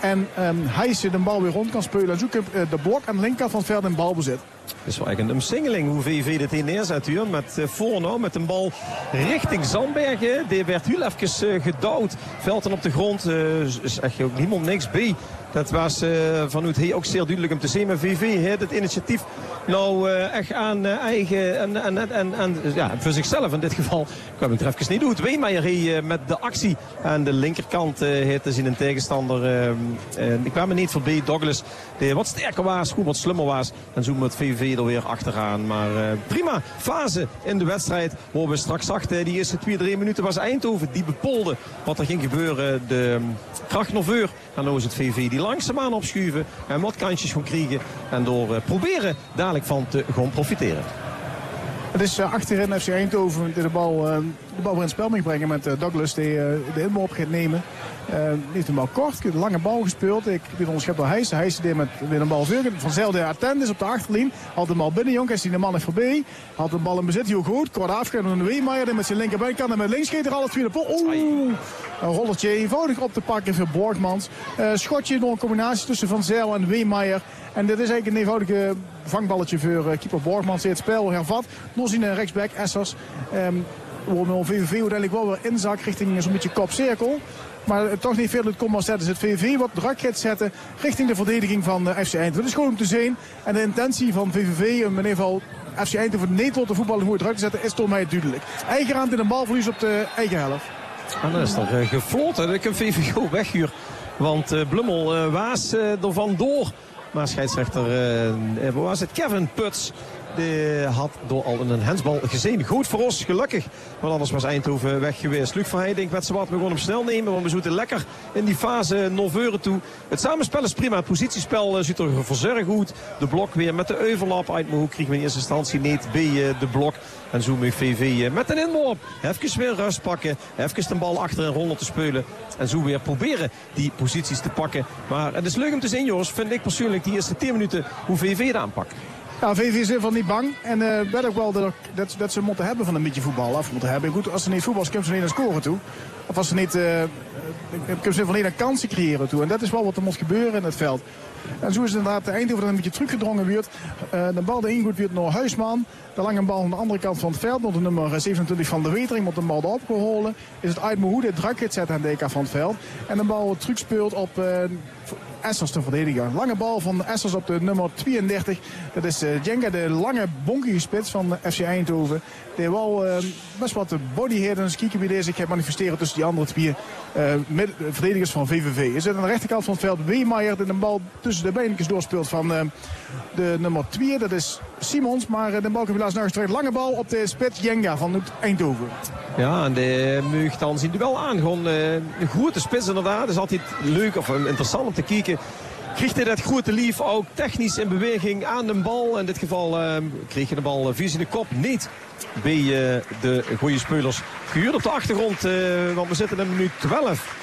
En hij de bal weer rond kan spelen. En zoekt de blok aan de linkerkant van het veld in balbezit. Het is wel echt een omsingeling hoe VV dit hier neerzet hier. Met voornou met een bal richting Zandbergen. Die werd heel even gedouwd. Velten op de grond. Is echt ook helemaal niks bij. Dat was vanuit hij ook zeer duidelijk om te zien. Maar VV heeft het initiatief nou echt aan eigen... ja, voor zichzelf in dit geval. Kwam ik er even niet doen. Weemeyer met de actie aan de linkerkant heeft te zien een tegenstander. Ik kwam er niet voorbij. Douglas die wat sterker was, goed wat slimmer was. En zo met VV er weer achteraan. Maar prima fase in de wedstrijd. Waar we straks zagen, die eerste 2-3 minuten was Eindhoven. Die bepolde wat er ging gebeuren. De krachtnoveur. En dan is het VV die langzaamaan opschuiven. En wat kansjes gaan krijgen. En door proberen dadelijk van te gaan profiteren. Het is achterin FC Eindhoven die de bal weer in het spel mee brengen met Douglas die de inbal op gaat nemen. Heeft een bal kort, de lange bal gespeeld. Ik heb onderschept door Heijs. Heijs deed met weer een bal veugen. Vanzelfde attent is op de achterlijn. Had de bal binnen, Jonkers die de man is voorbij. Had de bal in bezit, heel goed. Kort afgegeven door de Weemeyer die met zijn linkerbeen kan. En met links geeft er alle twee de pol. Oeh, een rollertje eenvoudig op te pakken voor Borgmans. Schotje door een combinatie tussen Van Zijl en Weemeyer. En dit is eigenlijk een eenvoudige vangballetje voor keeper Borgmans. Die het spel hervat. Nog zien rechtsback Essers. Waar VVV uiteindelijk wel weer inzak richting zo'n beetje kopcirkel. Maar toch niet veel uit komt zetten. Het VVV wat druk gaat zetten richting de verdediging van FC Eindhoven. Dat is gewoon om te zien. En de intentie van VVV, in ieder geval FC Eindhoven niet tot de voetballen goed druk te zetten, is toch mij duidelijk. Eigen hand in een balverlies op de eigen helft. En dan is er gefloten. Dan kan VVV weghuur. Want Blummel was er vandoor. Maar scheidsrechter, waar was het? Kevin Puts. Die had door al een hensbal gezien. Goed voor ons, gelukkig. Want anders was Eindhoven weg geweest. Luc van Heijdenk met z'n wat. We gewoon hem snel nemen. Want we zitten lekker in die fase noveuren toe. Het samenspel is prima. Het positiespel ziet er voor zeer goed. De blok weer met de overlap uit mijn hoek. Kregen we in eerste instantie niet bij de blok. En zo moet VV met een inworp. Even weer rust pakken. Even de bal achter en rollen te spelen. En zo weer proberen die posities te pakken. Maar het is leuk om te zien, jongens. Vind ik persoonlijk die eerste 10 minuten hoe VV het aanpakt. Ja, VV is in ieder geval niet bang. En weet ook wel dat ze moeten hebben van een beetje voetbal. Af moeten hebben. Goed, als ze niet voetbal kunnen ze niet naar scoren toe. Of als ze niet, kunnen ze niet naar kansen creëren toe. En dat is wel wat er moet gebeuren in het veld. En zo is het inderdaad de Eindhoven dat een beetje teruggedrongen wordt. De bal de ingoed wordt naar Huisman. De lange bal aan de andere kant van het veld. Door de nummer 27 van de Wetering moet de bal erop geholen. Is het uit Mohoed het druk het zetten aan de DK van het veld. En de bal terugspeelt op Essers te verdedigen. Lange bal van Essers op de nummer 32. Dat is Jenga, de lange bonkige spits van FC Eindhoven. Die wel best wat body heeft. En eens kijken wie deze gaat manifesteren tussen die andere twee verdedigers van VVV. Is het aan de rechterkant van het veld Weemeyer die de bal tussen de benen doorspeelt van de nummer 2. Dat is Simons, maar de bal kan helaas nog eens terug. Lange bal op de spits Jenga van Eindhoven. Ja, en de Meug dan zien wel aan. Gewoon een grote spits inderdaad. Het is altijd leuk of interessant om te kijken. Kreeg hij dat grote lief ook technisch in beweging aan de bal. In dit geval kreeg je de bal vies in de kop. Niet bij de goede spelers gehuurd op de achtergrond. Want we zitten in minuut 12.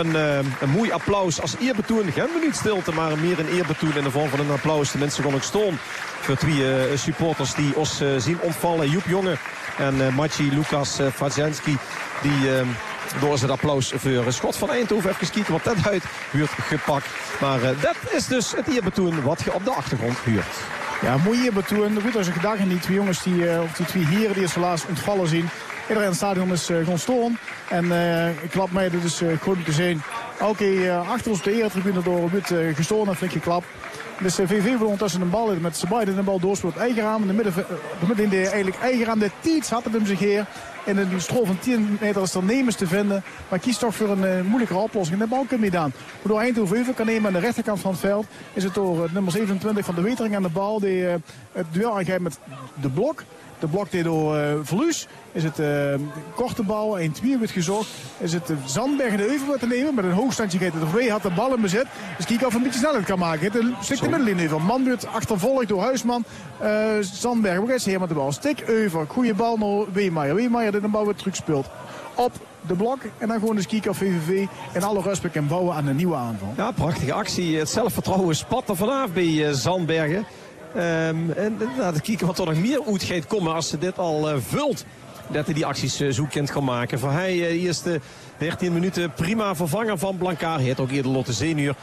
Een mooi applaus als eerbetoon. Geen minuut stilte, maar meer een eerbetoon in de vorm van een applaus. De mensen gewoon ook stoom voor twee supporters die ons zien ontvallen. Joep Jonge en Maciej Lukas Fadzianski. Die door het applaus voor schot van Eindhoven. Even kijken wat dat uit wordt gepakt. Maar dat is dus het eerbetoon wat je op de achtergrond huurt. Ja, mooi eerbetoon. Goed als ik gedacht die twee jongens of die twee heren die het helaas ontvallen zien. Iedereen in het stadion is gewoon stoorn. En ik klap mij dit is goed om te zien. Oké, achter ons op de eretribune door wordt gestolen en flink geklapt. Dus VV wil ondertussen een bal met z'n beiden de bal doorspeelt eigen raam. In de midden in de eigenlijk eigen raam. De Tietz had het hem zich hier. In een strol van 10 meter is er Nemers te vinden. Maar kiest toch voor een moeilijkere oplossing. En de bal komt niet aan. Waardoor Eindhoven even kan nemen aan de rechterkant van het veld. Is het door nummer 27 van de Wetering aan de bal. Die het duel aangrijpt met de blok. De blok deed door Verluus. Is het korte bal, 1-2 wordt gezocht. Is het Zandbergen de Euvel te nemen. Met een hoogstandje gaat het er had de bal in bezit. Dus kijk of hij een beetje snelheid kan maken. Het stikt de middenlijn even. Man wordt achtervolgd door Huisman. Zandbergen, hoe gaat ze hier met de bal? Stik Euvel. Goede bal naar Weemeyer. Weemeyer die de bal weer terugspeelt. Op de blok. En dan gewoon eens kijken of VVV in alle rust kan bouwen aan een nieuwe aanval. Ja, prachtige actie. Het zelfvertrouwen spat er vanaf bij Zandbergen. En dan kijken wat er nog meer uit gaat komen als ze dit al vult. dat hij die acties zoekend kan maken. Voor hij eerste 13 minuten prima vervanger van Blankaar. Hij heeft ook eerder Lotte Zenuur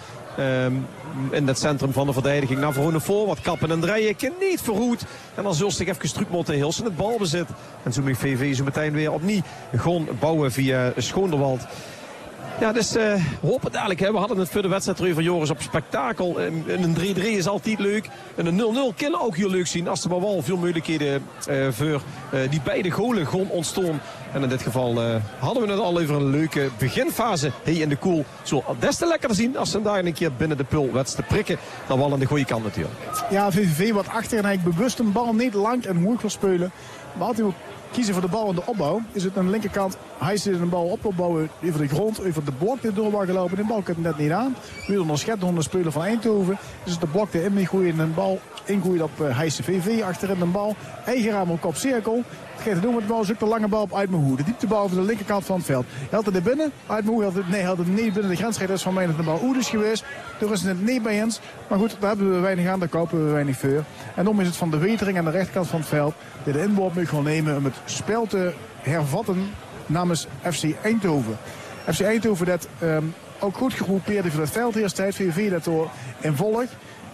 in het centrum van de verdediging. Naar Verhonen voor, wat kappen en draaien. Niet verhoed. En dan zult zich even Strukmotte Hilsen het balbezit. En zo mag VV zo meteen weer opnieuw gewoon bouwen via Schoonderwald. Ja, dus hoop het eigenlijk. Hè. We hadden het voor de wedstrijd van Joris op spektakel. Een 3-3 is altijd leuk. En een 0-0 kan ook heel leuk zien. Als er maar wel veel mogelijkheden voor die beide golen gewoon ontstaan. En in dit geval hadden we het al over een leuke beginfase. In de koel. Zo des te lekkerder zien als ze daar een keer binnen de pul wedst te prikken. Dan wel aan de goede kant natuurlijk. Ja, VVV wat achter en eigenlijk bewust een bal niet lang en hoog wil spelen. Maar altijd wil kiezen voor de bal in de opbouw. Is het aan de linkerkant. Hij zit een bal op wil bouwen over de grond, over de blok die door was gelopen. De bal komt net niet aan. Nu onderschat door de speler van Eindhoven. Dus de blok erin mee gooien en een bal ingooien op Heijse VV. Achterin een bal. Eigen raam op kopcirkel. Het gaat te doen met de bal. Zoekt de lange bal op Uitmehoe. De dieptebal over de linkerkant van het veld. Held het er binnen. Uitmehoe held het niet binnen de grensrecht. Dat is van mij dat de bal oud is geweest. Toen is het niet bij ons. Maar goed, daar hebben we weinig aan. Daar kopen we weinig voor. En dan is het van de Wetering aan de rechterkant van het veld. Die de inboord moet gaan nemen om het spel te hervatten namens FC Eindhoven. FC Eindhoven dat ook goed gegroepeerd voor het veld eerst tijd. VV dat door in volg.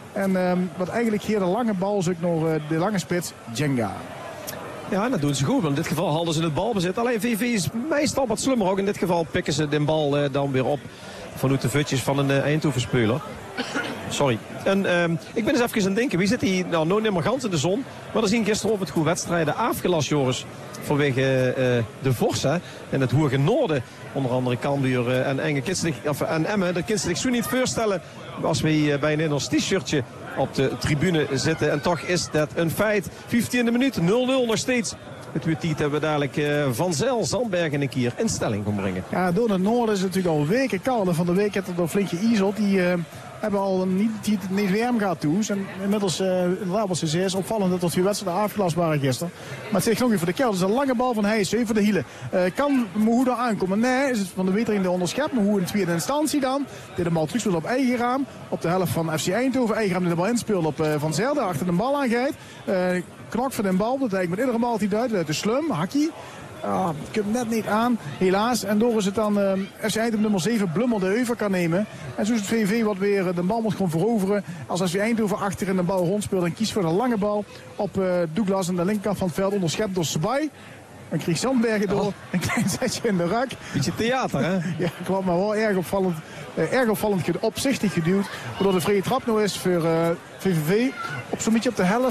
En wat eigenlijk hier de lange bal zoekt naar de lange spits Jenga. Ja, dat doen ze goed. Want in dit geval hadden ze het balbezit. Alleen VV is meestal wat slimmer ook. In dit geval pikken ze de bal dan weer op vanuit de voetjes van een Eindhoven-speler. Sorry. En ik ben eens even aan het denken. Wie zit hier nou niet meer gans in de zon? Maar we zien gisteren op het goed wedstrijden afgelast, Joris. Vanwege de Vorsa en het Hoge Noorden. Onder andere Cambuur en Emmen. Dat kun je zich zo niet voorstellen als we hier bij een Nederlands t-shirtje op de tribune zitten. En toch is dat een feit. 15e minuut, 0-0 nog steeds. Het weertiet hebben we dadelijk Van Zijl, Zandbergen een keer in stelling kon brengen. Ja, door het noorden is het natuurlijk al weken koud. Van de week heeft het al flinkje ijzel. Die hebben al niet warm gehad toe. En inmiddels inderdaad was het zeer opvallend dat er 2 wedstrijden afgelast waren gisteren. Maar het zegt nog even voor de kel. Dus een lange bal van Heijs, even de hielen. Kan Moehoe daar aankomen? Nee, is het van de Wetering de onderschept. Moehoe in tweede instantie dan. Die de bal terugspeelt op eigen raam. Op de helft van FC Eindhoven. Eigen raam die de bal inspeelt op Van Zijl. Daar achter de bal aangeeft. Knok van de bal. Dat eigenlijk met iedere bal die uit de slum. Hakkie. Ik komt net niet aan, helaas. En door is het dan FC Eindhoven nummer 7 Blummel de Heuver kan nemen. En zo is het VV wat weer de bal moet gewoon veroveren. Als FC Eindhoven achterin de bal rondspeelt en kiest voor de lange bal op Douglas aan de linkerkant van het veld. Onderschept door Sabai. Dan kreeg Zandbergen door een klein zetje in de rak. Beetje theater, hè? Ja, klopt, maar wel erg opvallend opzichtig geduwd. Waardoor de vrije trap nou is voor VVV op zo'n beetje op de helft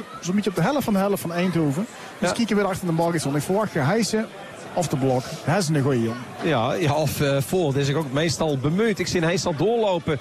van de helft van Eindhoven. Dus kijken we weer achter de bal gezond. Ik verwacht Heijsen of de blok. Hij is een goeie jong. Ja, of voor. Dat is ook meestal bemeut. Ik zie Heijs al doorlopen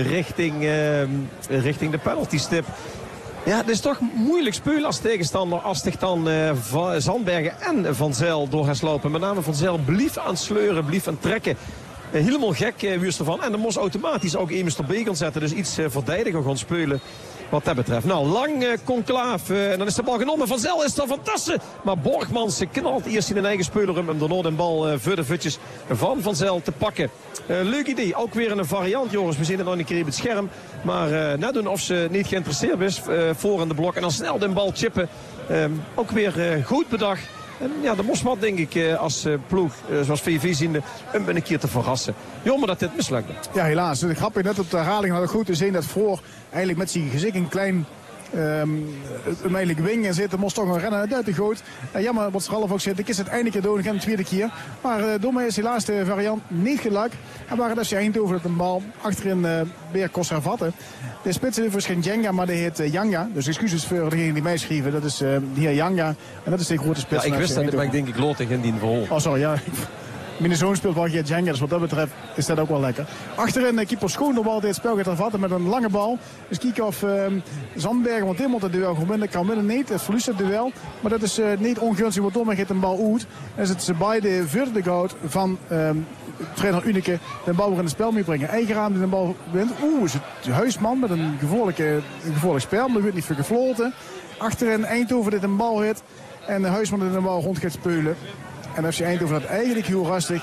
richting de penaltystip. Ja, het is toch moeilijk spelen als tegenstander als zich dan Zandbergen en Van Zijl door gaat lopen. Met name Van Zijl blief aan het sleuren, blief aan het trekken. Helemaal gek wist ervan. En dan moest automatisch ook Mr. B gaan zetten. Dus iets verdediger gaan spelen wat dat betreft. Nou, lang conclaaf. En dan is de bal genomen. Van Zijl is er fantastisch. Maar Borgmans knalt eerst in een eigen speler om daarna de bal voor de voetjes van Zijl te pakken. Leuk idee. Ook weer een variant, Joris. We zien het nog een keer op het scherm. Maar net doen of ze niet geïnteresseerd is voor in de blok. En dan snel de bal chippen. Ook weer goed bedacht. En ja, de moest wat, denk ik, als ploeg, zoals VV ziende, om een keer te verrassen. Jammer dat dit mislukte. Ja, helaas. Grappig, net op de herhaling had ik goed te zien dat voor eigenlijk met zijn gezicht een klein eigenlijk wing en zitten, moest toch een rennen uit de goot. Jammer wat Stralf ook zit. Ik is het eindelijk keer door, de tweede keer. Maar door mij is helaas de variant niet gelukt. En waar het als je Eindhoven dat een bal achterin weer kost hervatten. De spits is geen Jenga, maar die heet Janga. Dus excuses voor degene die mij schrijven. Dat is de heer Janga. En dat is de grote spits. Ja, ik wist dat, maar ik denk ik lood in die verhoor. Oh, sorry, ja. Mijn zoon speelt wel geen Jenga, dus wat dat betreft is dat ook wel lekker. Achterin de keeper Schoonderwald dit spel gaat hervatten met een lange bal. Dus kijken of Zandbergen, want dit moet het duel gewoon winnen. Kan winnen niet, het verliest het duel. Maar dat is niet ongunstig, want Tom gaat een bal uit. En is het beide vierde goud van trainer Unike de bal weer in het spel meebrengen. Eigenraam die de bal wint. Is het Huisman met een gevaarlijk spel, maar er wordt niet voor gefloten. Achterin Eindhoven dit een bal hit. En Huisman die de bal rond gaat spelen. En FC Eindhoven dat eigenlijk heel rustig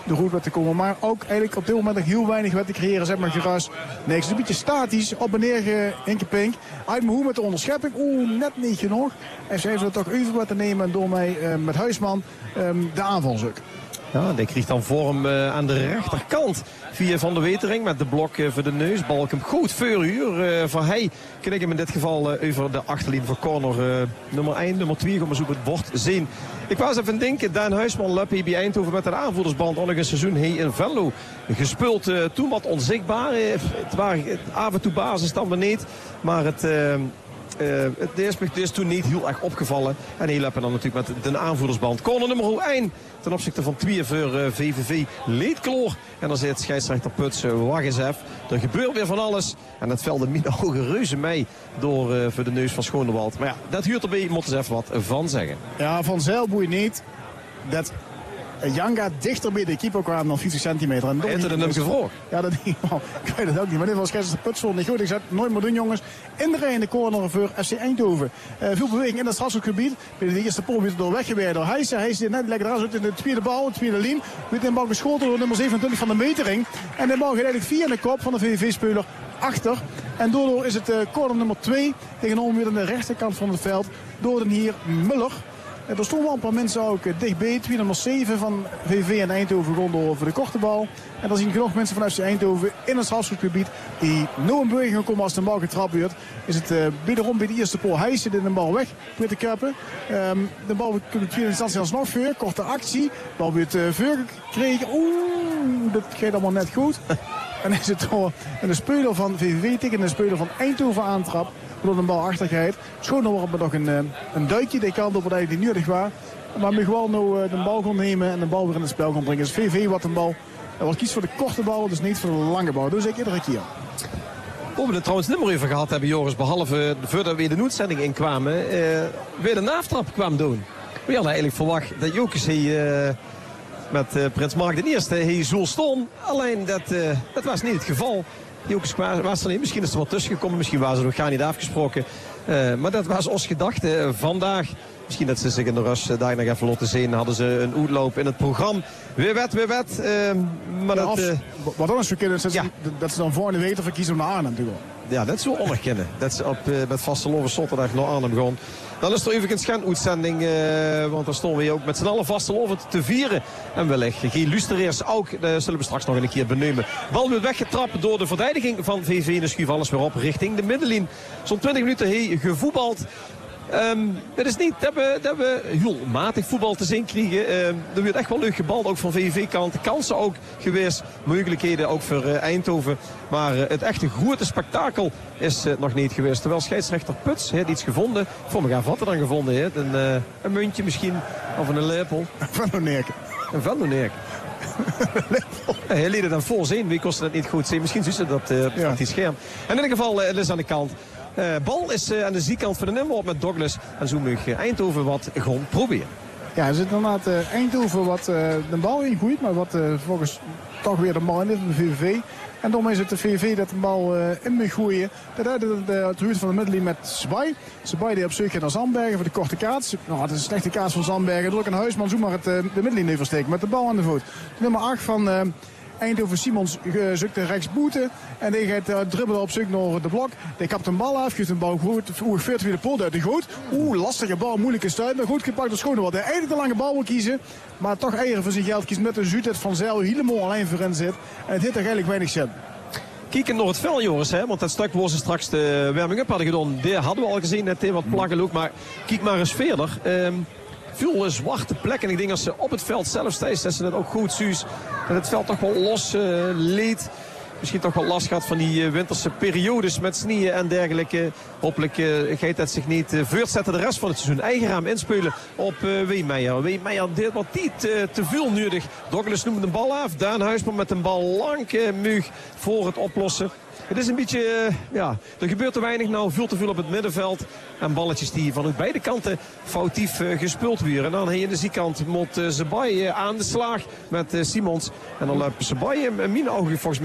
de route te komen. Maar ook eigenlijk op dit moment nog heel weinig wat te creëren, zeg maar, gras. Nee, het is een beetje statisch, op en neer Hinkepink. Uit mijn hoe met de onderschepping. Net niet genoeg. En ze heeft er toch even wat te nemen door mij met Huisman de aanval zoek. Ja, die krijgt dan vorm aan de rechterkant via Van de Wetering met de blok voor de neus. Balkum goed vooruur. Van hij krijg hem in dit geval over de achterlijn voor corner nummer 1, nummer 2. Gaan we zo op het bord zien. Ik was even denken, Daan Huisman loopt hier bij Eindhoven met een aanvoerdersband. Ondanks een seizoen hij in Venlo gespeeld. Toen wat onzichtbaar. Het waren af en toe basis dan weer niet. Maar het is toen niet heel erg opgevallen. En hij loopt dan natuurlijk met de aanvoerdersband. Corner nummer 1 ten opzichte van 2 voor VVV Leedkloor. En dan zit scheidsrechter Puts, wacht eens even. Er gebeurt weer van alles. En het velde mijn ogen reuze mee door voor de neus van Schonewald. Maar ja, dat huurt erbij, moeten ze even wat van zeggen. Ja, van Zeilboei niet. Dat Janga dichter bij de keeper kwam dan 50 centimeter. En heeft er een gevroren? Ja, dat ik weet het ook niet. Maar dit was scheidsrechter Puts vond niet goed. Ik zei, nooit meer doen jongens. In de rij in de corner voor FC Eindhoven. Veel beweging in het strafschopgebied. Binnen de eerste pool werd door weggewerkt door Heijsen. Hij zit net lekker eruit in de tweede bal, de tweede lijn. Wordt in bal geschoten door nummer 27 van de Metering. En de bal gaat eigenlijk via de kop van de VVV-speler achter. En daardoor is het corner nummer 2 tegenover weer aan de rechterkant van het veld. Door dan hier Muller. Er stonden wel een paar mensen ook dichtbij. 2 nummer 7 van VV en Eindhoven gewoon over de korte bal. En dan zien genoeg mensen vanuit Eindhoven in het strafschopgebied die nu in beweging komen als de bal getrapt wordt. Is het wederom bij de eerste pool. Hij zit in de bal weg met de kappen. De bal wordt in de tweede instantie alsnog voor. Korte actie. De bal wordt voor gekregen. Dat gaat allemaal net goed. En is het door een speler van VVV tegen een speler van Eindhoven aantrap. Door een bal achtergeheid. Schoon nog nog een duikje. Die kant op wat eigenlijk niet nodig was. Maar we gewoon nou de bal gaan nemen en de bal weer in het spel gaan brengen. Dus VV wat een bal. Wat kiest voor de korte bal, dus niet voor de lange bal. Dus ik iedere keer. Hoe we het trouwens niet meer over gehad hebben, Joris. Behalve voordat we de uitzending inkwamen. Weer een aftrap kwam doen. We hadden eigenlijk verwacht dat Jokers met Prins Mark de Eerste hij zo stond. Alleen dat was niet het geval. Jokers was er niet. Misschien is er wat tussen gekomen. Misschien waren ze nog gar niet afgesproken. Maar dat was ons gedachte vandaag. Misschien dat ze zich in de rust daar nog even laten zien. Hadden ze een uitloop in het programma. Weer wet. Maar ja, wat anders verkennen dat ze dan voor de weten verkiezen om naar Arnhem te gaan. Ja, dat is wel onderkennen. Dat is met vasteloven zondag naar Arnhem gaan. Dan is er even een schanuitzending. Want dan stonden we ook met z'n allen vasteloven te vieren. En wellicht geen luisteraars ook. Dat zullen we straks nog een keer benoemen. Bal weer weggetrapt door de verdediging van VV. En schuift alles weer op richting de middenlijn. Zo'n 20 minuten gevoetbald. Het is niet dat we heel matig voetbal te zien krijgen. Er wordt echt wel leuk gebald, ook van VVV-kant. Kansen ook geweest, mogelijkheden ook voor Eindhoven. Maar het echte grote spektakel is nog niet geweest. Terwijl scheidsrechter Puts heeft iets gevonden. Voor me wat er dan gevonden heeft. Een muntje misschien, of een lepel. Van Doneerken. Een Van Doneerken. Hij liet het dan voor zien. Wie kostte dat niet goed zien? Misschien zien ze dat op die scherm. En in ieder geval, het is aan de kant. Bal is aan de zijkant van de nummer op met Douglas. En zo mag Eindhoven wat gewoon proberen. Ja, er zit inderdaad Eindhoven wat de bal ingooit. Maar wat volgens toch weer de bal in de VVV. En daarom is het de VVV dat de bal in moet gooien. Dat uit het huurt van de middenlijn met Sbai. Sbai die op zoek gaat naar Zandbergen voor de korte kaats. Nou, het is een slechte kaats van Zandbergen. Door een Huisman zo maar de middenlijn even versteken met de bal aan de voet. Nummer 8 van Eindhoven Simons zoekt de rechtsboete. En die gaat dribbelen op zoek naar de blok. Die kapt een bal af, geeft een bal goed. Veert weer de poort uit de goot. Lastige bal, moeilijke stuit. Maar goed gepakt door Schonewald. Hij eigenlijk een lange bal wil kiezen. Maar toch eieren voor zijn geld kiest met een Zuid van Zeil helemaal alleen voorin zit. En het heeft toch eigenlijk weinig zin. Kijken door het vel, Joris, hè? Want dat stuk waar ze straks de warming-up hadden gedaan. Die hadden we al gezien, net wat plakken ook. Maar kijk maar eens verder. Veel zwarte plekken. Ik denk als ze op het veld zelf staan, dat ze dat ook goed zuus. Dat het veld toch wel los leed. Misschien toch wel last gehad van die winterse periodes met sneeuw en dergelijke. Hopelijk gaat dat zich niet voortzetten de rest van het seizoen. Eigen raam inspelen op Weemeijer. Weemeijer deed wat niet te veel nodig. Douglas noemt de bal af. Daan Huisman met een bal lang mug voor het oplossen. Het is een beetje, er gebeurt te weinig nou, veel te veel op het middenveld. En balletjes die vanuit beide kanten foutief gespeeld worden. En dan hier in de zijkant moet Zebai aan de slag met Simons. En dan loopt Zebai in mijn ogen volgens mij over de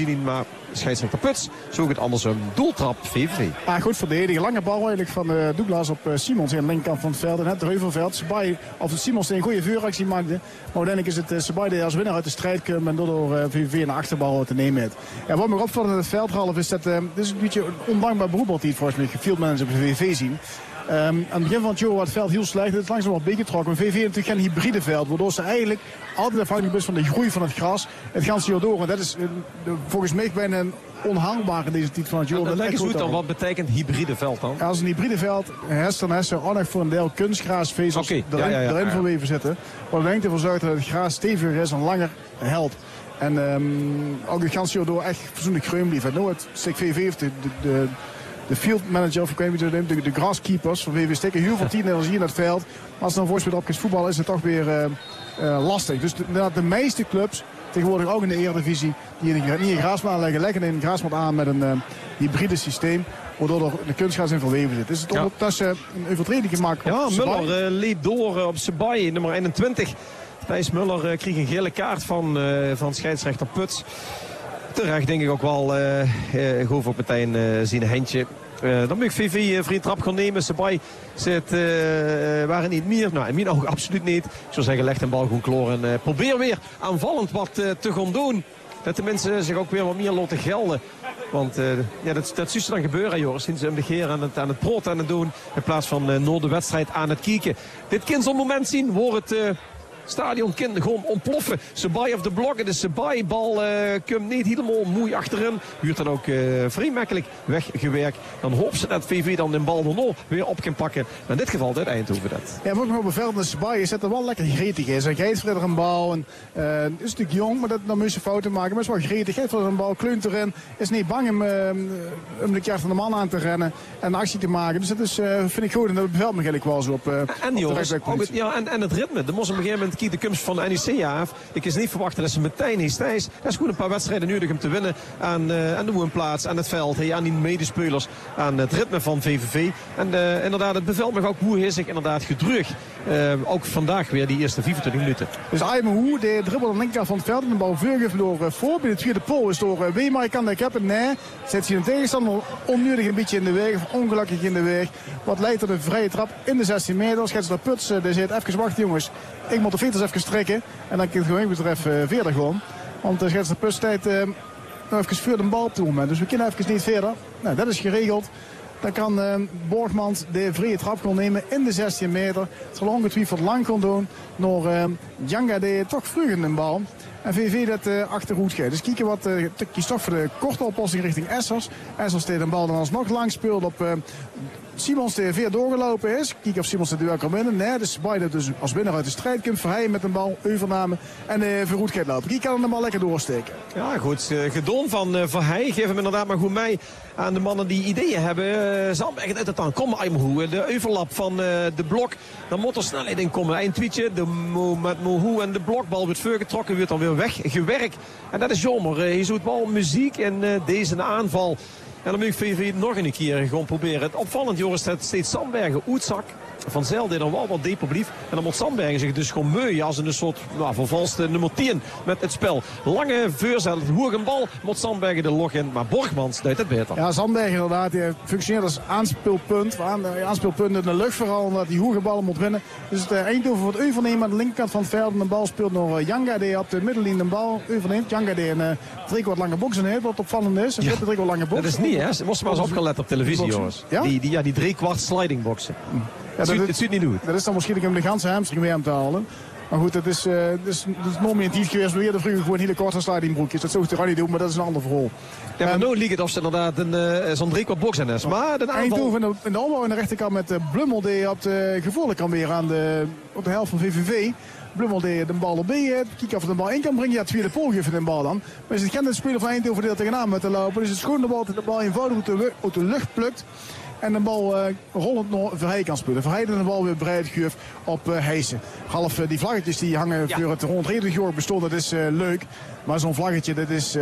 voorziening, maar scheidsrechter Puts zoek het anders een doeltrap VVV. Goed verdedigen. Lange bal eigenlijk van Douglas op Simons aan de linkerkant van het veld. En het Reuvelveld. Sabai, of Simons een goede vuuractie maakte. Maar uiteindelijk is het Sabai die als winnaar uit de strijd komt en door VVV een achterbal te nemen heeft. Ja, wat me opvalt in het veldhalf is dat dit is een beetje een ondankbaar beroep wat hij volgens mij fieldmanager op de VVV zien. Aan het begin van het jaar was het veld heel slecht. Het is langzaam wat begetrokken. VVV heeft natuurlijk geen hybride veld. Waardoor ze eigenlijk altijd afhankelijk is van de groei van het gras. Het ganse jaar door. En dat is volgens mij bijna een onhaalbaar in deze tijd van het jaar. Dat lijkt eens goed dan. Wat betekent hybride veld dan? Als een hybride veld dan ook nog voor een deel kunstgraasvezels erin verweven zitten. Wat denk ervoor zorgt dat het gras steviger is en langer helpt. En ook het ganse jaar door echt fatsoenlijk groen blijft. Nou, het VVV heeft de field manager, of ik weet niet, de grasskeepers van VVV steken heel veel tijd en energie in het veld. Maar als het dan voorspel op voetbal is het toch weer lastig. Dus de meeste clubs, tegenwoordig ook in de Eredivisie, die niet in grasmat leggen, leggen in grasmat aan met een hybride systeem. Waardoor er de kunstgras in verweven zit. Dus het ondertussen een overtreding gemaakt. Ja, Muller liep door op Sabai, nummer 21. Thijs Muller kreeg een gele kaart van scheidsrechter Puts. Terecht denk ik ook wel goed voor Partijn zien handje. Dan moet ik VV vrije trap gaan nemen. Sabai waren niet meer. Nou, in mijn ogen absoluut niet. Ik zou zeggen, leg de bal gewoon kloor. En probeer weer aanvallend wat te gaan doen. Dat de mensen zich ook weer wat meer laten gelden. Want dat zie je dan gebeuren, Joris. Sinds ze hem de geer aan het brood aan het doen. In plaats van de wedstrijd aan het kijken. Dit kind zo'n moment zien, wordt het stadion gewoon ontploffen. Sabai op de blokken. De Sabai-bal komt niet helemaal mooi achterin. Huurt dan ook vrij makkelijk weggewerkt. Dan hoopt ze dat VV dan de bal nog weer op kan pakken. Maar in dit geval uit Eindhoven dat. Ja, maar ook nog op het veld. De Sabai zet er wel lekker gretig in. Hij geeft verder een bal. En, is natuurlijk jong, maar dan moet je fouten maken. Maar is wel gretig. Geeft verder een bal. Kleunt erin. Is niet bang om de keer van de man aan te rennen. En actie te maken. Dus dat is, vind ik goed. En dat bevalt me eigenlijk wel zo op. En Joris, en het ritme. De moest op een gegeven moment de komst van de NEC af. Ik is niet verwachten dat ze meteen is. Dat is gewoon een paar wedstrijden nodig om te winnen aan de woonplaats, aan het veld, aan die medespelers, aan het ritme van VVV. En inderdaad, het bevalt me ook hoe hij zich inderdaad gedrukt. Ook vandaag weer die eerste 25 minuten. Dus Ayman Hoe, de dribbel aan de linkerkant van het veld. En de bal voorgegeven door Voorby. De tweede pol is door Weemar. Kan de keppen? Nee. Zet hij een tegenstander onnodig een beetje in de weg. Of ongelukkig in de weg. Wat leidt tot een vrije trap in de 16 meter. Scheidsrechter Puts. Die zegt even wachten jongens. Ik moet de veters even strekken. En dan kan het gewoon betreft verder gewoon. Want de scheidsrechter Puts tijd even voor de bal op het moment. Dus we kunnen even niet verder. Nou, dat is geregeld. Dan kan Borgmans de vrije trap gaan nemen in de 16 meter. Het zal ongetwijfeld lang gaan doen. Naar Djanga die toch vroeg in de bal. En VV dat achterhoed gaat. Dus kijken wat kiest toch voor de korte oplossing richting Essers. Essers deed een bal dan alsnog lang speelt op Simons die weer doorgelopen is. Kijk of Simons de duel kan winnen. Nee, dus Biden dus als winnaar uit de strijd komt. Verheijen met een bal, overname en Verhoed gaat lopen. Die kan hem de bal lekker doorsteken. Ja goed, gedon van Verheij. Geef hem inderdaad maar goed mee aan de mannen die ideeën hebben. Zandbergen uit het aan. Kom Aymohu, de overlap van de blok. Dan moet er snelheid in komen. Een tweetje, met Mohu en de blokbal wordt voorgetrokken. Wordt dan weer weggewerkt. En dat is jammer. Je zoekt wel muziek in deze aanval. En dan moet ik VV nog een keer gewoon proberen. Het opvallend, Joris, dat steeds Sandbergen, Oetzak, Van Zijl deed dan wel wat dieper blief. En dan moet Sandbergen zich dus gewoon meuien als een soort vervalste nummer 10 met het spel. Lange voorzet, hoge bal, moet Sandbergen de log in. Maar Borgmans deed het beter. Ja, Sandbergen inderdaad, die functioneert als aanspeelpunt. Aanspeelpunt in de lucht vooral, omdat hij hoge ballen moet winnen. Dus het Eindhoven wordt overnemen aan de linkerkant van het veld. En de bal speelt naar Djanga, die op de middenlijn de bal overneemt. Djanga die een 3/4 lange boksen heeft, wat opvallend is. Een 3/4 lange boksen. Dat is niet, hè? Ze moesten maar eens opgelet op televisie, jongens. Ja? Die 3/4 sliding boksen. Ja, het ziet niet doen. Dat is dan misschien om de ganse hamstring mee aan te halen. Maar goed, dat is nog meer niet geweest. We vroeger gewoon hele korte slidingbroekjes. Dat zou je toch niet doen, maar dat is een ander verhaal. Ja, maar nu liep het of ze inderdaad zo'n 3/4 boksen is. Maar de aanval... Eindhoven in de opbouw aan de rechterkant met Blummel die op de gevoelig kan weer op de helft van VVV. Blummel die de bal erbij. Kijken of hij de bal in kan brengen. Ja, tweede pol geven de bal dan. Maar is het geen speler van Eindhoven die er tegenaan met te lopen. Dus het is gewoon de bal eenvoudig uit de lucht plukt. En de bal rollend naar Verheij kan spelen. Verheij de bal weer breed geeft op Heijsen. Half die vlaggetjes die hangen voor het rondreden bestond. Dat is leuk. Maar zo'n vlaggetje, dat is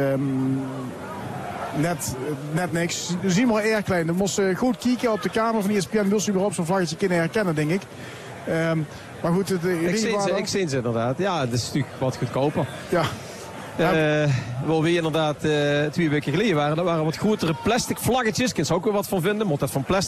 net niks. We zien maar erg klein. Dan moest goed kijken op de kamer van ESPN. Wil ze überhaupt zo'n vlaggetje kunnen herkennen, denk ik. Maar goed, ik zie ze inderdaad. Ja, het is natuurlijk wat goedkoper. Ja. Waar we inderdaad 2 weken geleden waren. Dat waren wat grotere plastic vlaggetjes. Ik kan er ook weer wat van vinden. Moet dat van plastic